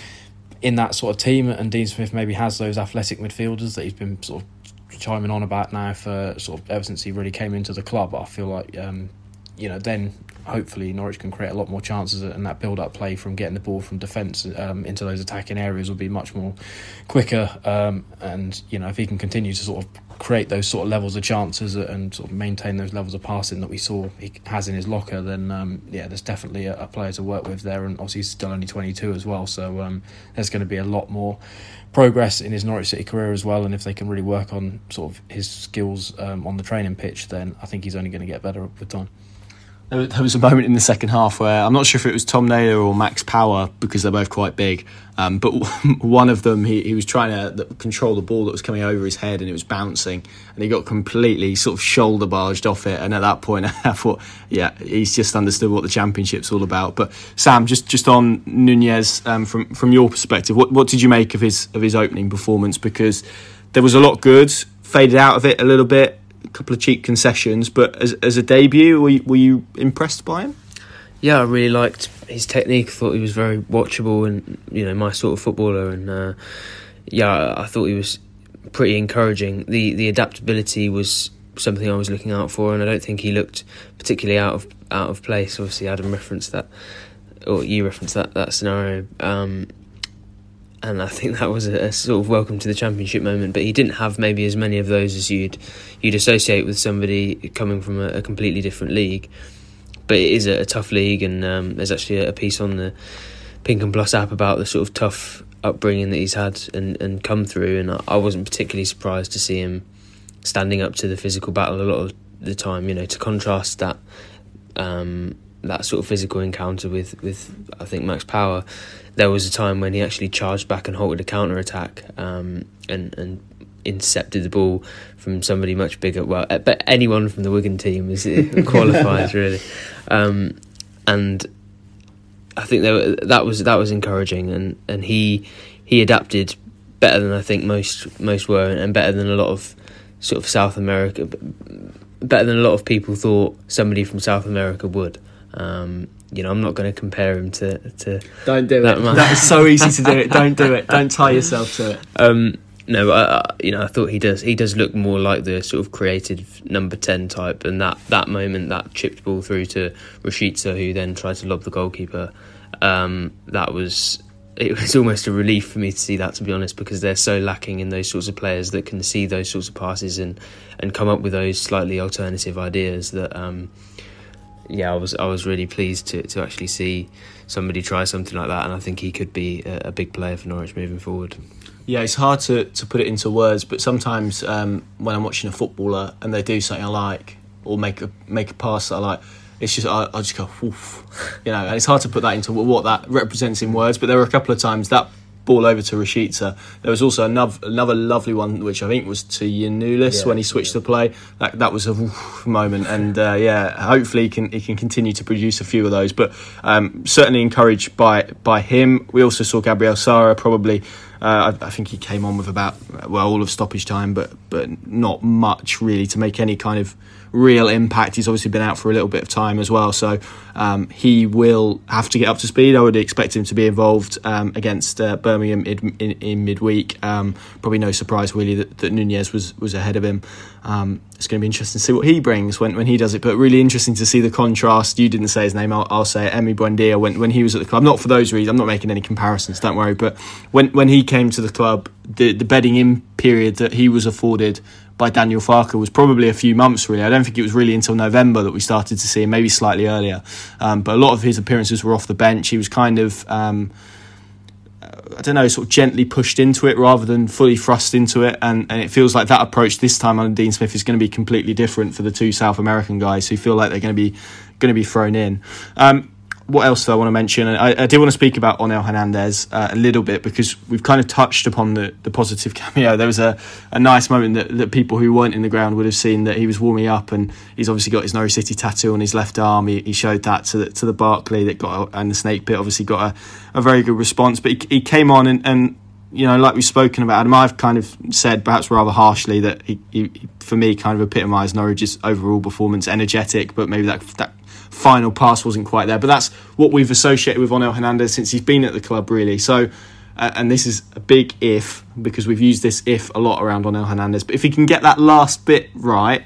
in that sort of team, and Dean Smith maybe has those athletic midfielders that he's been sort of chiming on about now for sort of ever since he really came into the club, I feel like, then hopefully Norwich can create a lot more chances, and that build-up play from getting the ball from defence into those attacking areas will be much more quicker. And if he can continue to sort of create those sort of levels of chances and sort of maintain those levels of passing that we saw he has in his locker, then there's definitely a player to work with there. And obviously he's still only 22 as well, so there's going to be a lot more progress in his Norwich City career as well. And if they can really work on sort of his skills on the training pitch, then I think he's only going to get better with time. There was a moment in the second half where I'm not sure if it was Tom Naylor or Max Power, because they're both quite big, but one of them, he was trying to control the ball that was coming over his head and it was bouncing, and he got completely sort of shoulder barged off it. And at that point I thought, he's just understood what the Championship's all about. But Sam, just on Nunez, from your perspective, what did you make of his opening performance? Because there was a lot good, faded out of it a little bit, a couple of cheap concessions, but as a debut, were you impressed by him? Yeah, I really liked his technique. I thought he was very watchable and my sort of footballer, and I thought he was pretty encouraging. The adaptability was something I was looking out for, and I don't think he looked particularly out of place. Obviously Adam referenced that, or you referenced that scenario, and I think that was a sort of welcome to the Championship moment. But he didn't have maybe as many of those as you'd associate with somebody coming from a completely different league. But it is a tough league, and there's actually a piece on the Pink and Plus app about the sort of tough upbringing that he's had and come through. And I wasn't particularly surprised to see him standing up to the physical battle a lot of the time. To contrast that sort of physical encounter with I think Max Power, there was a time when he actually charged back and halted a counter attack and intercepted the ball from somebody much bigger. Well, but anyone from the Wigan team qualifies really, and I think that was encouraging, and he adapted better than I think most were, and better than a lot of sort of South America, better than a lot of people thought somebody from South America would. I'm not going to compare him to don't do it. That is so easy to do it. Don't do it. Don't tie yourself to it. No, but I thought he does look more like the sort of creative number 10 type, and that moment, that chipped ball through to Rashica, who then tried to lob the goalkeeper, it was almost a relief for me to see that, to be honest, because they're so lacking in those sorts of players that can see those sorts of passes and come up with those slightly alternative ideas that I was really pleased to actually see somebody try something like that, and I think he could be a big player for Norwich moving forward. Yeah, it's hard to put it into words, but sometimes when I'm watching a footballer and they do something I like, or make a pass that I like, it's just I just go, oof, and it's hard to put that into what that represents in words. But there were a couple of times that ball over to Rashica. There was also another lovely one, which I think was to Yanulis when he switched the play. That was a moment, and hopefully he can continue to produce a few of those. But certainly encouraged by him. We also saw Gabriel Sara probably. I think he came on with all of stoppage time, but not much really to make any kind of real impact. He's obviously been out for a little bit of time as well, so he will have to get up to speed. I would expect him to be involved against Birmingham in midweek. Probably no surprise really that Nunez was ahead of him. It's going to be interesting to see what he brings when he does it, but really interesting to see the contrast. You didn't say his name, I'll say it. Emi Buendia, when he was at the club, not for those reasons, I'm not making any comparisons, don't worry, but when he came to the club, the bedding in period that he was afforded by Daniel Farke was probably a few months really. I don't think it was really until November that we started to see him, maybe slightly earlier, but a lot of his appearances were off the bench. He was kind of sort of gently pushed into it rather than fully thrust into it, and it feels like that approach this time under Dean Smith is going to be completely different for the two South American guys who feel like they're going to be thrown in. What else do I want to mention? I do want to speak about Onel Hernandez a little bit, because we've kind of touched upon the positive cameo. There was a nice moment that people who weren't in the ground would have seen, that he was warming up and he's obviously got his Norwich City tattoo on his left arm. He showed that to the Barclay and the Snake Pit obviously got a very good response. But he came on and like we've spoken about, Adam, I've kind of said perhaps rather harshly that he for me kind of epitomised Norwich's overall performance, energetic, but maybe that final pass wasn't quite there. But that's what we've associated with Onel Hernandez since he's been at the club really. So and this is a big if, because we've used this if a lot around Onel Hernandez, but if he can get that last bit right,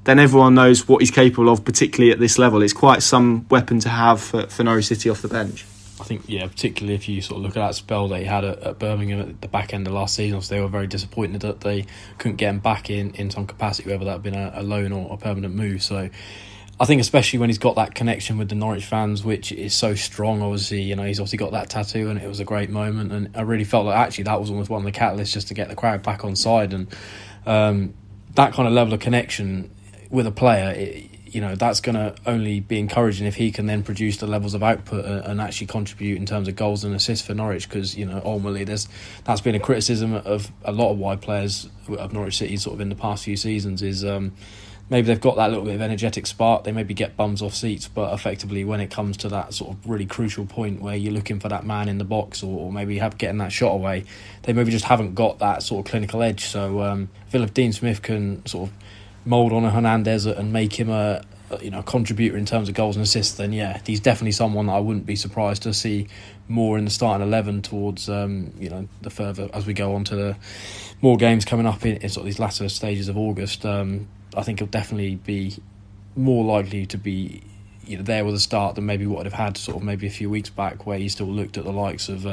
then everyone knows what he's capable of, particularly at this level. It's quite some weapon to have for Norwich City off the bench. I think, particularly if you sort of look at that spell that he had at Birmingham at the back end of last season, they were very disappointed that they couldn't get him back in some capacity, whether that had been a loan or a permanent move. So I think especially when he's got that connection with the Norwich fans, which is so strong, obviously, he's obviously got that tattoo and it was a great moment. And I really felt like actually that was almost one of the catalysts just to get the crowd back on side. And that kind of level of connection with a player, that's going to only be encouraging if he can then produce the levels of output and actually contribute in terms of goals and assists for Norwich, because ultimately that's been a criticism of a lot of wide players of Norwich City sort of in the past few seasons is maybe they've got that little bit of energetic spark, they maybe get bums off seats, but effectively when it comes to that sort of really crucial point where you're looking for that man in the box or maybe getting that shot away, they maybe just haven't got that sort of clinical edge. So I feel if Dean Smith can sort of mould on a Hernandez and make him a contributor in terms of goals and assists, then he's definitely someone that I wouldn't be surprised to see more in the starting 11 towards the further as we go on to the more games coming up in sort of these latter stages of August. I think he'll definitely be more likely to be there with a start than maybe what I'd have had sort of maybe a few weeks back, where you still looked at the likes of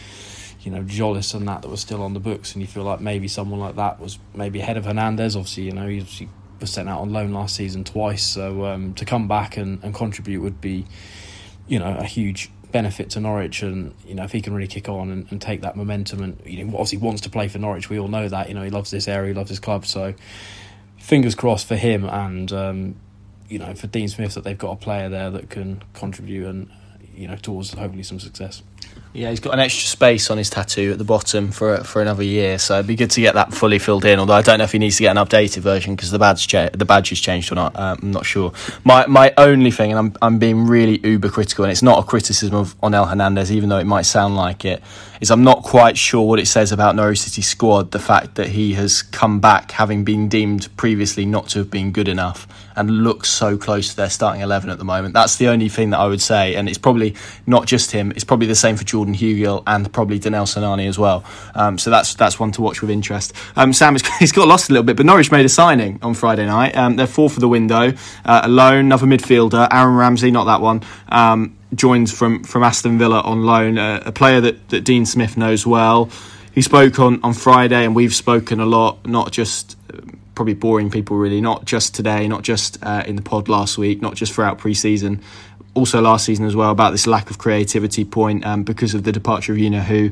Jolis and that was still on the books, and you feel like maybe someone like that was maybe ahead of Hernandez. Obviously, he was sent out on loan last season twice, so to come back and contribute would be a huge benefit to Norwich. And if he can really kick on and take that momentum, and obviously wants to play for Norwich, we all know that, he loves this area, he loves his club, so fingers crossed for him and for Dean Smith that they've got a player there that can contribute and towards hopefully some success. Yeah, he's got an extra space on his tattoo at the bottom for another year, so it'd be good to get that fully filled in. Although I don't know if he needs to get an updated version because the badge has changed or not. I'm not sure. My only thing, and I'm being really uber critical, and it's not a criticism of Onel Hernandez, even though it might sound like it, is I'm not quite sure what it says about Norwich City's squad, the fact that he has come back having been deemed previously not to have been good enough and looks so close to their starting 11 at the moment. That's the only thing that I would say, and it's probably not just him, it's probably the same for Jordan Hugill and probably Danel Sonani as well. So that's one to watch with interest. Sam, he's got lost a little bit, but Norwich made a signing on Friday night. They're fourth for the window, a loan, another midfielder, Aaron Ramsey, not that one, joins from Aston Villa on loan, a player that Dean Smith knows well. He spoke on Friday, and we've spoken a lot, not just probably boring people really, not just today, not just in the pod last week, not just throughout pre-season, also last season as well, about this lack of creativity point because of the departure of you-know-who.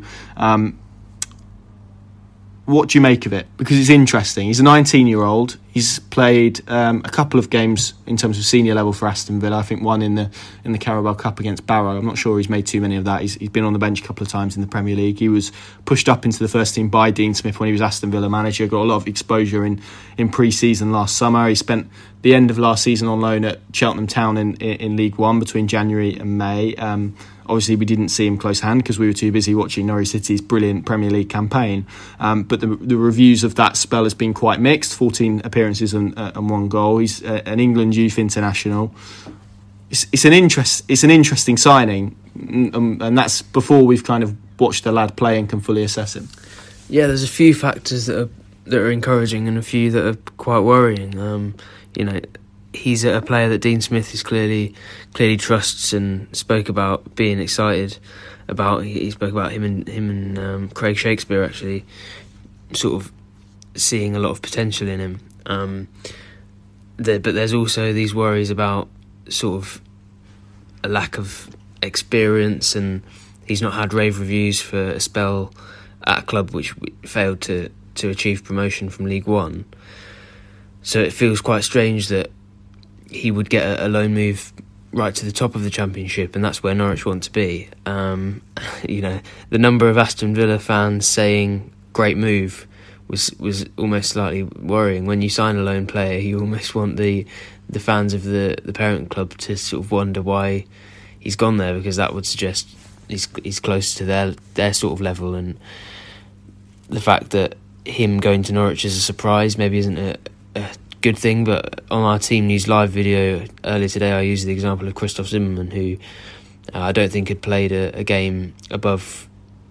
What do you make of it? Because it's interesting. He's a 19-year-old. He's played a couple of games in terms of senior level for Aston Villa. I think one in the Carabao Cup against Barrow. I'm not sure he's made too many of that. He's been on the bench a couple of times in the Premier League. He was pushed up into the first team by Dean Smith when he was Aston Villa manager. Got a lot of exposure in pre-season last summer. He spent the end of last season on loan at Cheltenham Town in League One between January and May. Obviously, we didn't see him close hand because we were too busy watching Norwich City's brilliant Premier League campaign. But the reviews of that spell has been quite mixed. 14 appearances and one goal. He's an England youth international. It's an interesting signing, and that's before we've kind of watched the lad play and can fully assess him. Yeah, there's a few factors that are encouraging and a few that are quite worrying. He's a player that Dean Smith is clearly trusts and spoke about being excited about. He spoke about him and Craig Shakespeare actually sort of seeing a lot of potential in him. But there's also these worries about sort of a lack of experience, and he's not had rave reviews for a spell at a club which failed to achieve promotion from League One. So it feels quite strange that he would get a loan move right to the top of the Championship, and that's where Norwich want to be. The number of Aston Villa fans saying "great move" was almost slightly worrying. When you sign a loan player, you almost want the fans of the parent club to sort of wonder why he's gone there, because that would suggest he's close to their sort of level. And the fact that him going to Norwich is a surprise maybe isn't a good thing, but on our Team News Live video earlier today, I used the example of Christoph Zimmermann, who I don't think had played a game above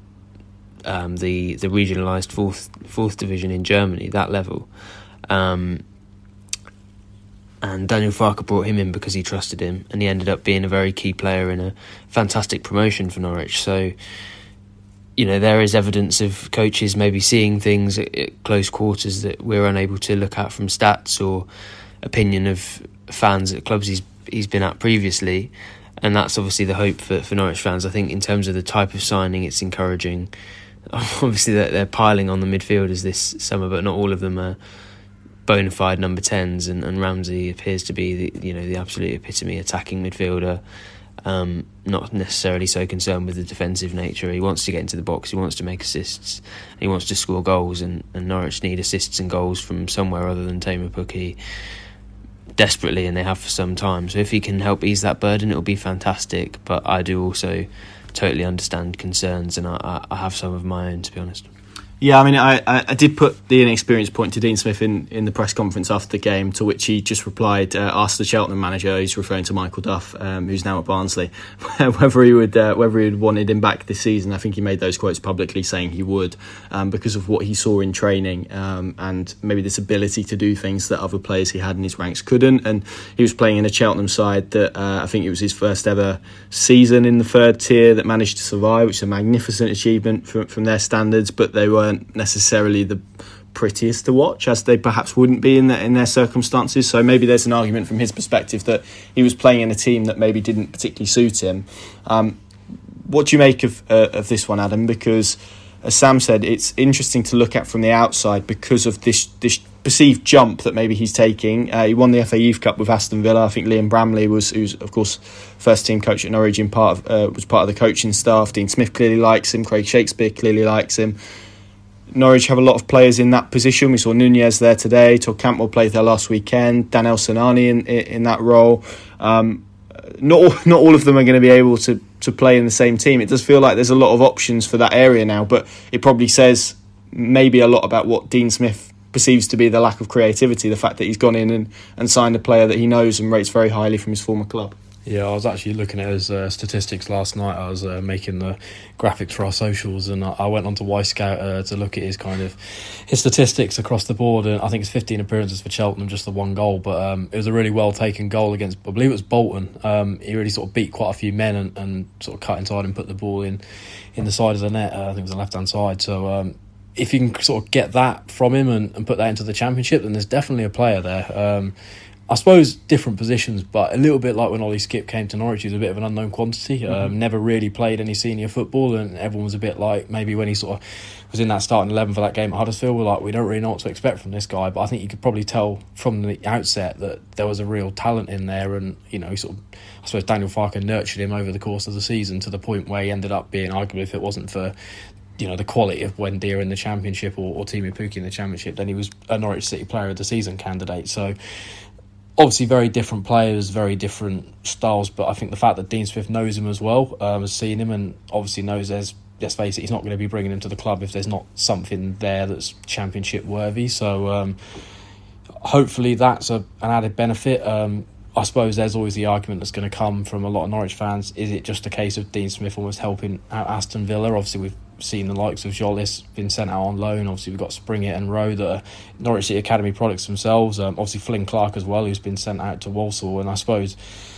the regionalised fourth division in Germany, that level. and Daniel Farke brought him in because he trusted him, and he ended up being a very key player in a fantastic promotion for Norwich. So, you know, there is evidence of coaches maybe seeing things at close quarters that we're unable to look at from stats or opinion of fans at clubs he's been at previously, and that's obviously the hope for Norwich fans. I think in terms of the type of signing, it's encouraging. Obviously they're piling on the midfielders this summer, but not all of them are bona fide number 10s, and Ramsey appears to be the absolute epitome attacking midfielder. Not necessarily so concerned with the defensive nature. He wants to get into the box, he wants to make assists, and he wants to score goals, and Norwich need assists and goals from somewhere other than Teemu Pukki desperately, and they have for some time. So if he can help ease that burden, it'll be fantastic. But I do also totally understand concerns, and I have some of my own, to be honest. Yeah, I mean, I did put the inexperienced point to Dean Smith in the press conference after the game, to which he just replied, asked the Cheltenham manager, he's referring to Michael Duff, who's now at Barnsley, whether he would wanted him back this season. I think he made those quotes publicly saying he would, because of what he saw in training, and maybe this ability to do things that other players he had in his ranks couldn't. And he was playing in a Cheltenham side that I think it was his first ever season in the third tier that managed to survive, which is a magnificent achievement from their standards, but they weren't necessarily the prettiest to watch, as they perhaps wouldn't be in their circumstances. So maybe there's an argument from his perspective that he was playing in a team that maybe didn't particularly suit him. What do you make of this one, Adam? Because as Sam said, it's interesting to look at from the outside because of this perceived jump that maybe he's taking. He won the FA Youth Cup with Aston Villa. I think Liam Bramley who's of course first team coach at Norwich, was part of the coaching staff. Dean Smith clearly likes him. Craig Shakespeare clearly likes him. Norwich have a lot of players in that position. We saw Nunez there today. Todd Cantwell played there last weekend. Daniel Sinani in that role. Not all of them are going to be able to play in the same team. It does feel like there's a lot of options for that area now, but it probably says maybe a lot about what Dean Smith perceives to be the lack of creativity, the fact that he's gone in and signed a player that he knows and rates very highly from his former club. Yeah, I was actually looking at his statistics last night. I was making the graphics for our socials, and I went onto Wyscout to look at his statistics across the board. And I think it's 15 appearances for Cheltenham, just the one goal. But it was a really well taken goal against, I believe it was Bolton. He really sort of beat quite a few men and sort of cut inside and put the ball in the side of the net. I think it was the left hand side. So if you can sort of get that from him and put that into the Championship, then there's definitely a player there. I suppose different positions, but a little bit like when Ollie Skipp came to Norwich, he was a bit of an unknown quantity. Never really played any senior football, and everyone was a bit like, maybe when he sort of was in that starting 11 for that game at Huddersfield, we're like, we don't really know what to expect from this guy. But I think you could probably tell from the outset that there was a real talent in there, and I suppose Daniel Farke nurtured him over the course of the season to the point where he ended up being, arguably, if it wasn't for the quality of Buendia in the Championship or Teemu Pukki in the Championship, then he was a Norwich City Player of the Season candidate. So obviously very different players, very different styles, but I think the fact that Dean Smith knows him as well, has seen him, and obviously knows let's face it, he's not going to be bringing him to the club if there's not something there that's Championship worthy. So hopefully that's an added benefit. I suppose there's always the argument that's going to come from a lot of Norwich fans. Is it just a case of Dean Smith almost helping out Aston Villa? Obviously we've seen the likes of Jolis been sent out on loan. Obviously we've got Springett and Rowe that are Norwich City Academy products themselves. Obviously Flynn Clark as well, who's been sent out to Walsall. And I suppose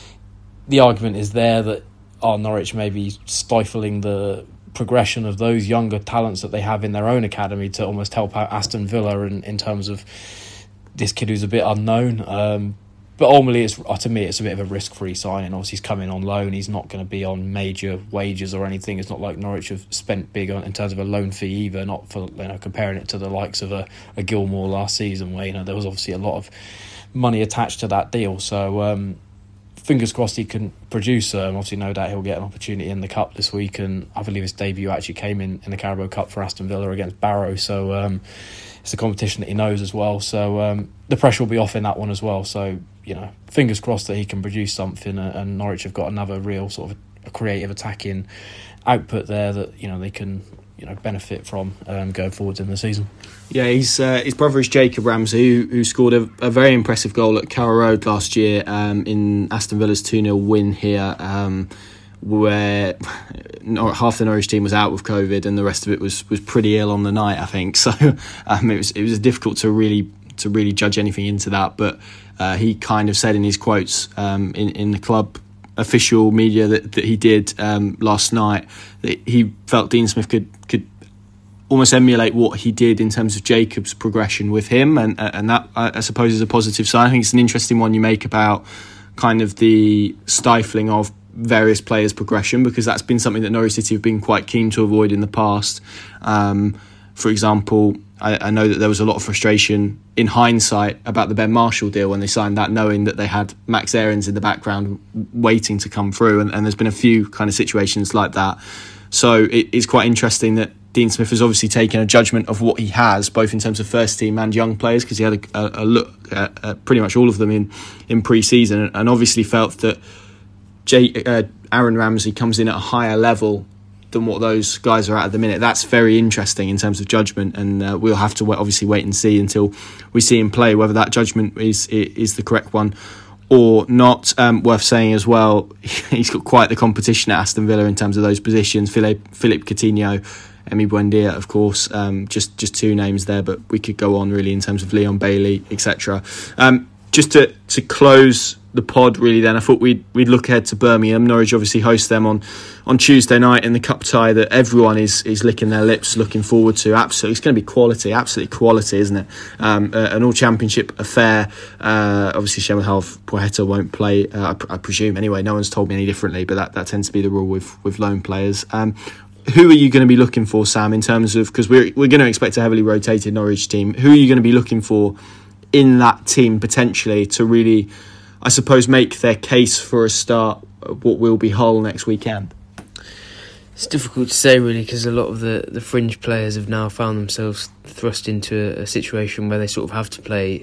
the argument is there that Norwich may be stifling the progression of those younger talents that they have in their own academy to almost help out Aston Villa in terms of this kid who's a bit unknown. But ultimately, to me, it's a bit of a risk-free signing. Obviously, he's coming on loan. He's not going to be on major wages or anything. It's not like Norwich have spent big in terms of a loan fee either, not for comparing it to the likes of a Gilmour last season where there was obviously a lot of money attached to that deal. So fingers crossed he can produce. Obviously, no doubt he'll get an opportunity in the Cup this week, and I believe his debut actually came in the Carabao Cup for Aston Villa against Barrow. So it's a competition that he knows as well. So the pressure will be off in that one as well. So fingers crossed that he can produce something, and Norwich have got another real sort of a creative attacking output there that they can benefit from going forward in the season. Yeah, his brother is Jacob Ramsey, who scored a very impressive goal at Carrow Road last year in Aston Villa's 2-0 win here, where half the Norwich team was out with COVID and the rest of it was pretty ill on the night, I think. So it was difficult to really to really judge anything into that, but he kind of said in his quotes in the club official media that he did last night that he felt Dean Smith could almost emulate what he did in terms of Jacob's progression with him, and that I suppose is a positive sign. I think it's an interesting one you make about kind of the stifling of various players' progression, because that's been something that Norwich City have been quite keen to avoid in the past. For example, I know that there was a lot of frustration in hindsight about the Ben Marshall deal when they signed that, knowing that they had Max Aarons in the background waiting to come through, and there's been a few kind of situations like that. So it is quite interesting that Dean Smith has obviously taken a judgment of what he has, both in terms of first team and young players, because he had a look at pretty much all of them in pre-season, and obviously felt that Aaron Ramsey comes in at a higher level than what those guys are at the minute. That's very interesting in terms of judgment, and we'll have to obviously wait and see until we see him play whether that judgment is the correct one or not. Worth saying as well, he's got quite the competition at Aston Villa in terms of those positions. Philippe Coutinho, Emi Buendia, of course, just two names there, but we could go on really in terms of Leon Bailey, etc. Just to close the pod really then, I thought we'd look ahead to Birmingham. Norwich obviously host them on Tuesday night in the cup tie that everyone is licking their lips looking forward to. Absolutely, it's going to be absolutely quality, isn't it? An all championship affair. Obviously Shemal Poeta won't play, I presume anyway. No one's told me any differently, but that tends to be the rule with loan players. Who are you going to be looking for, Sam, in terms of, because we're going to expect a heavily rotated Norwich team, who are you going to be looking for in that team potentially to really, I suppose, make their case for a start at what will be Hull next weekend? It's difficult to say really, because a lot of the fringe players have now found themselves thrust into a situation where they sort of have to play,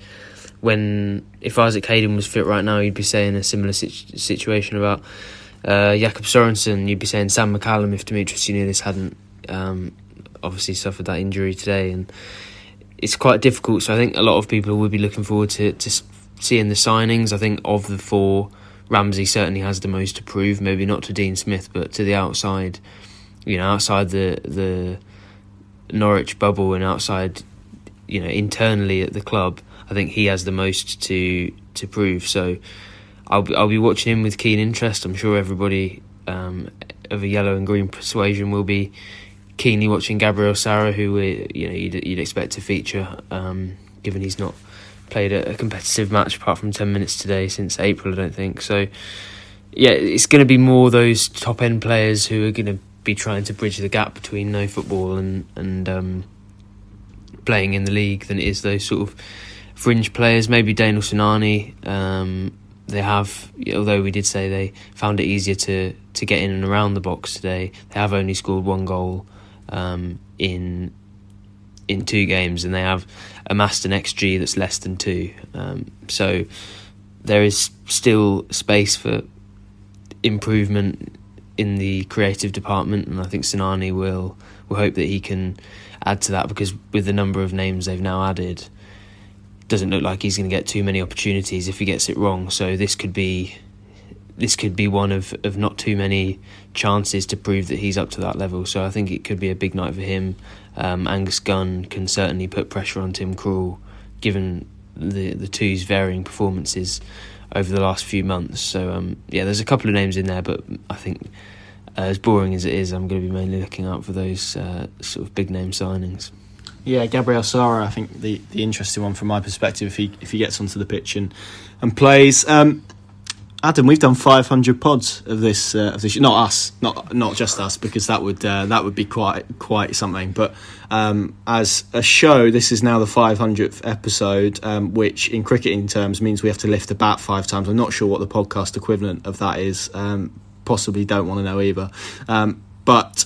if Isaac Hayden was fit right now, you'd be saying a similar situation about Jakob Sorensen. You'd be saying Sam McCallum if Dimitris Yunidis hadn't obviously suffered that injury today, and it's quite difficult. So I think a lot of people would be looking forward to seeing the signings. I think of the four, Ramsey certainly has the most to prove, maybe not to Dean Smith, but to the outside, outside the Norwich bubble and outside, internally at the club. I think he has the most to prove. So I'll be watching him with keen interest. I'm sure everybody of a yellow and green persuasion will be keenly watching Gabriel Sara, who you'd expect to feature, given he's not played a competitive match apart from 10 minutes today since April, I don't think. So yeah, it's going to be more those top end players who are going to be trying to bridge the gap between no football and playing in the league than it is those sort of fringe players. Maybe Daniel Sinani. They have, although we did say they found it easier to get in and around the box today, they have only scored one goal in 2 games, and they have amassed an XG that's less than 2. So there is still space for improvement in the creative department, and I think Sinani will hope that he can add to that, because with the number of names they've now added, it doesn't look like he's going to get too many opportunities if he gets it wrong. So this could be one of not too many chances to prove that he's up to that level. So I think it could be a big night for him. Angus Gunn can certainly put pressure on Tim Krul, given the two's varying performances over the last few months. So there's a couple of names in there, but I think as boring as it is, I'm going to be mainly looking out for those sort of big name signings. Yeah, Gabriel Sara, I think the interesting one from my perspective, if he gets onto the pitch and plays. Adam, we've done 500 pods of this. Not us, not just us, because that would be quite something. But as a show, this is now the 500th episode, which in cricketing terms means we have to lift a bat 5 times. I'm not sure what the podcast equivalent of that is. Possibly don't want to know either. But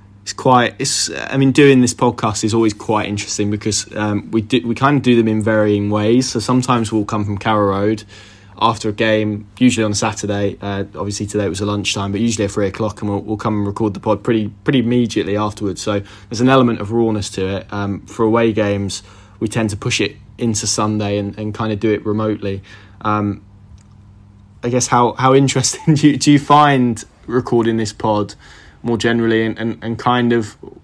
doing this podcast is always quite interesting, because we kind of do them in varying ways. So sometimes we'll come from Carrow Road after a game, usually on a Saturday. Obviously today it was a lunchtime, but usually at 3:00, and we'll come and record the pod pretty immediately afterwards. So there's an element of rawness to it. For away games, we tend to push it into Sunday and kind of do it remotely. I guess how interesting do you find recording this pod more generally, and kind of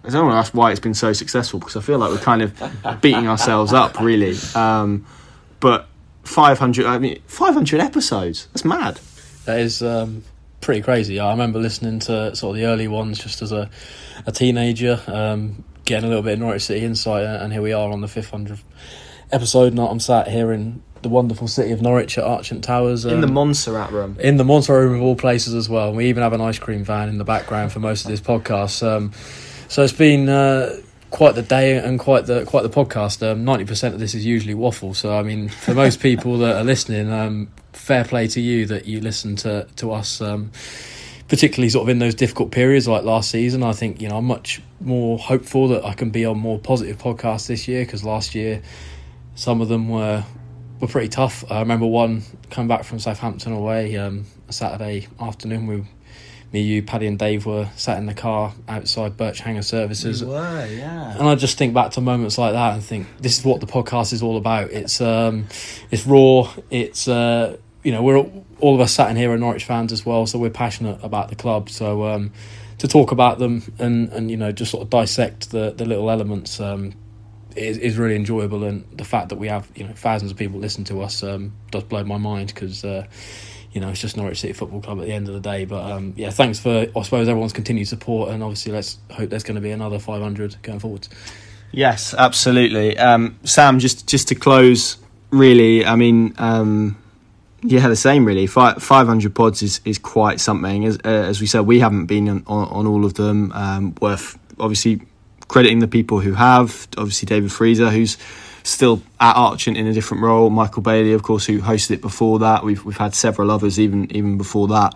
I don't want to ask why it's been so successful, because I feel like we're kind of beating ourselves up, really. But 500 episodes, that's mad. That is pretty crazy. I remember listening to sort of the early ones just as a teenager, getting a little bit of Norwich City insight, and here we are on the 500th episode, and I'm sat here in the wonderful city of Norwich at Archant Towers. In the Montserrat room. In the Montserrat room of all places as well. We even have an ice cream van in the background for most of this podcast. So it's been quite the day and quite the podcast. 90% of this is usually waffle. So, I mean, for most people that are listening, fair play to you that you listen to us, particularly sort of in those difficult periods like last season. I think, I'm much more hopeful that I can be on more positive podcasts this year, because last year some of them were pretty tough. I remember one coming back from Southampton away, a Saturday afternoon. Me, you, Paddy and Dave were sat in the car outside Birch Hanger Services. We were, yeah. And I just think back to moments like that and think, this is what the podcast is all about. It's raw. It's we're all of us sat in here are Norwich fans as well, so we're passionate about the club. So to talk about them and just sort of dissect the little elements is really enjoyable. And the fact that we have thousands of people listen to us does blow my mind, because it's just Norwich City Football Club at the end of the day. But thanks for, I suppose, everyone's continued support, and obviously let's hope there's going to be another 500 going forwards. Yes, absolutely. Sam, just to close, really, I mean, the same really. 500 pods is quite something. As we said, we haven't been on all of them. Worth obviously crediting the people who have. Obviously, David Freezer, who's still at Archant in a different role. Michael Bailey, of course, who hosted it before that. We've had several others even before that.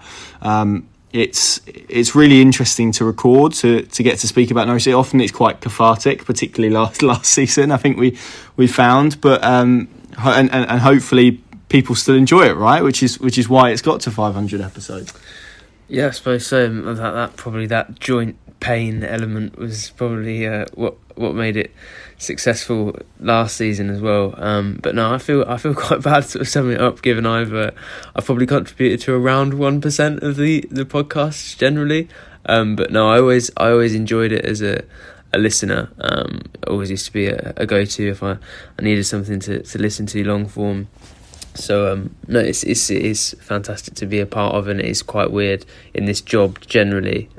It's really interesting to record, to get to speak about Norwich City. Often it's quite cathartic, particularly last season, I think we found. But and hopefully people still enjoy it, right? Which is why it's got to 500 episodes. Yeah, I suppose so. That joint pain element was probably what made it successful last season as well. But no, I feel quite bad sort of summing it up, given I've probably contributed to around 1% of the podcast generally. But no, I always enjoyed it as a listener. Always used to be a go-to if I needed something to listen to long form. So no, it is fantastic to be a part of, and it is quite weird in this job generally.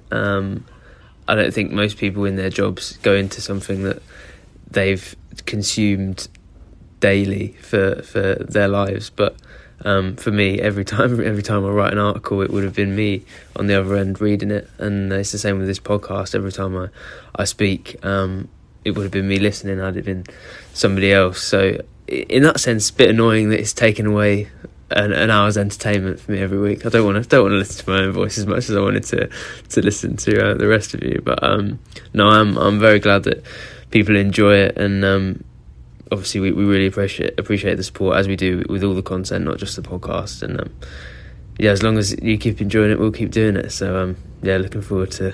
I don't think most people in their jobs go into something that they've consumed daily for their lives, but for me, every time I write an article, it would have been me on the other end reading it, and it's the same with this podcast. Every time I speak, it would have been me listening. Had it been somebody else, so in that sense, a bit annoying that it's taken away an hour's entertainment for me every week. I don't want to listen to my own voice as much as I wanted to listen to the rest of you. But no, I'm very glad that people enjoy it, and obviously we really appreciate the support, as we do with all the content, not just the podcast. And as long as you keep enjoying it, we'll keep doing it. So looking forward to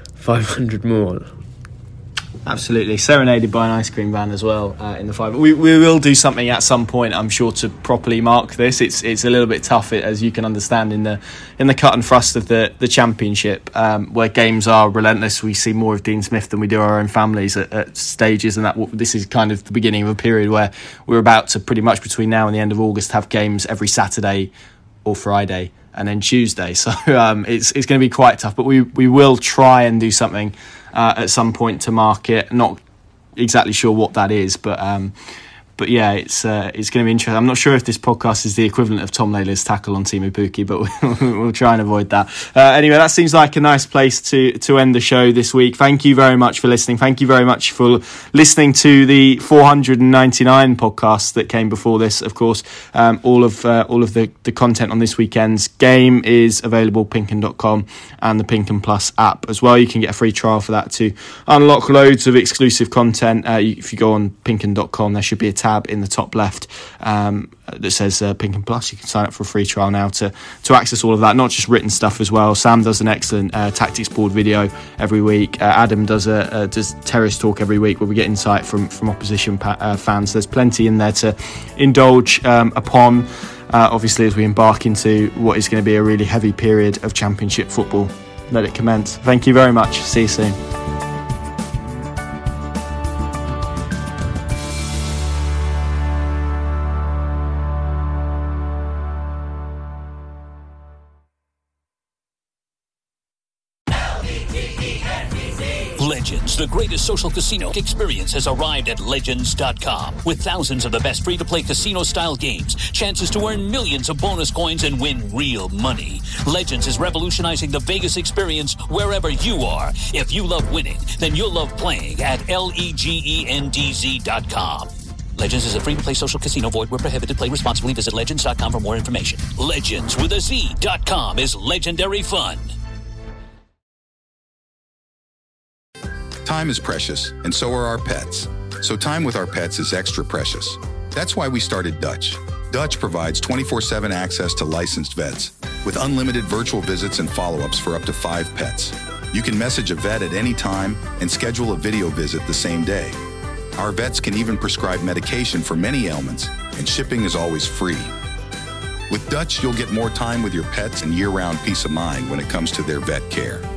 500 more. Absolutely, serenaded by an ice cream van as well in the 5. We will do something at some point, I'm sure, to properly mark this. It's a little bit tough, as you can understand, in the cut and thrust of the Championship, where games are relentless. We see more of Dean Smith than we do our own families at stages, and this is kind of the beginning of a period where we're about to, pretty much between now and the end of August, have games every Saturday or Friday and then Tuesday. So it's going to be quite tough, but we will try and do something at some point to mark it. Not exactly sure what that is, but yeah, it's going to be interesting. I'm not sure if this podcast is the equivalent of Tom Laylor's tackle on Timu Pukki, but we'll try and avoid that. Anyway, that seems like a nice place to end the show this week. Thank you very much for listening. Thank you very much for listening to the 499 podcasts that came before this. Of course, all of the content on this weekend's game is available Pinken.com and the Pinken Plus app as well. You can get a free trial for that to unlock loads of exclusive content. If you go on Pinken.com, there should be a tab in the top left that says Pinken Plus. You can sign up for a free trial now to access all of that, not just written stuff as well. Sam does an excellent tactics board video every week. Adam does Terrace Talk every week, where we get insight from opposition fans. There's plenty in there to indulge upon, obviously, as we embark into what is going to be a really heavy period of Championship football. Let it commence. Thank you very much. See you soon. Legends, the greatest social casino experience, has arrived at Legends.com. With thousands of the best free-to-play casino-style games, chances to earn millions of bonus coins and win real money. Legends is revolutionizing the Vegas experience wherever you are. If you love winning, then you'll love playing at LEGENDZ.com. Legends is a free-to-play social casino. Void where prohibited. Play responsibly. Visit Legends.com for more information. Legends with a Z.com is legendary fun. Time is precious, and so are our pets. So time with our pets is extra precious. That's why we started Dutch. Dutch provides 24/7 access to licensed vets with unlimited virtual visits and follow-ups for up to 5 pets. You can message a vet at any time and schedule a video visit the same day. Our vets can even prescribe medication for many ailments, and shipping is always free. With Dutch, you'll get more time with your pets and year-round peace of mind when it comes to their vet care.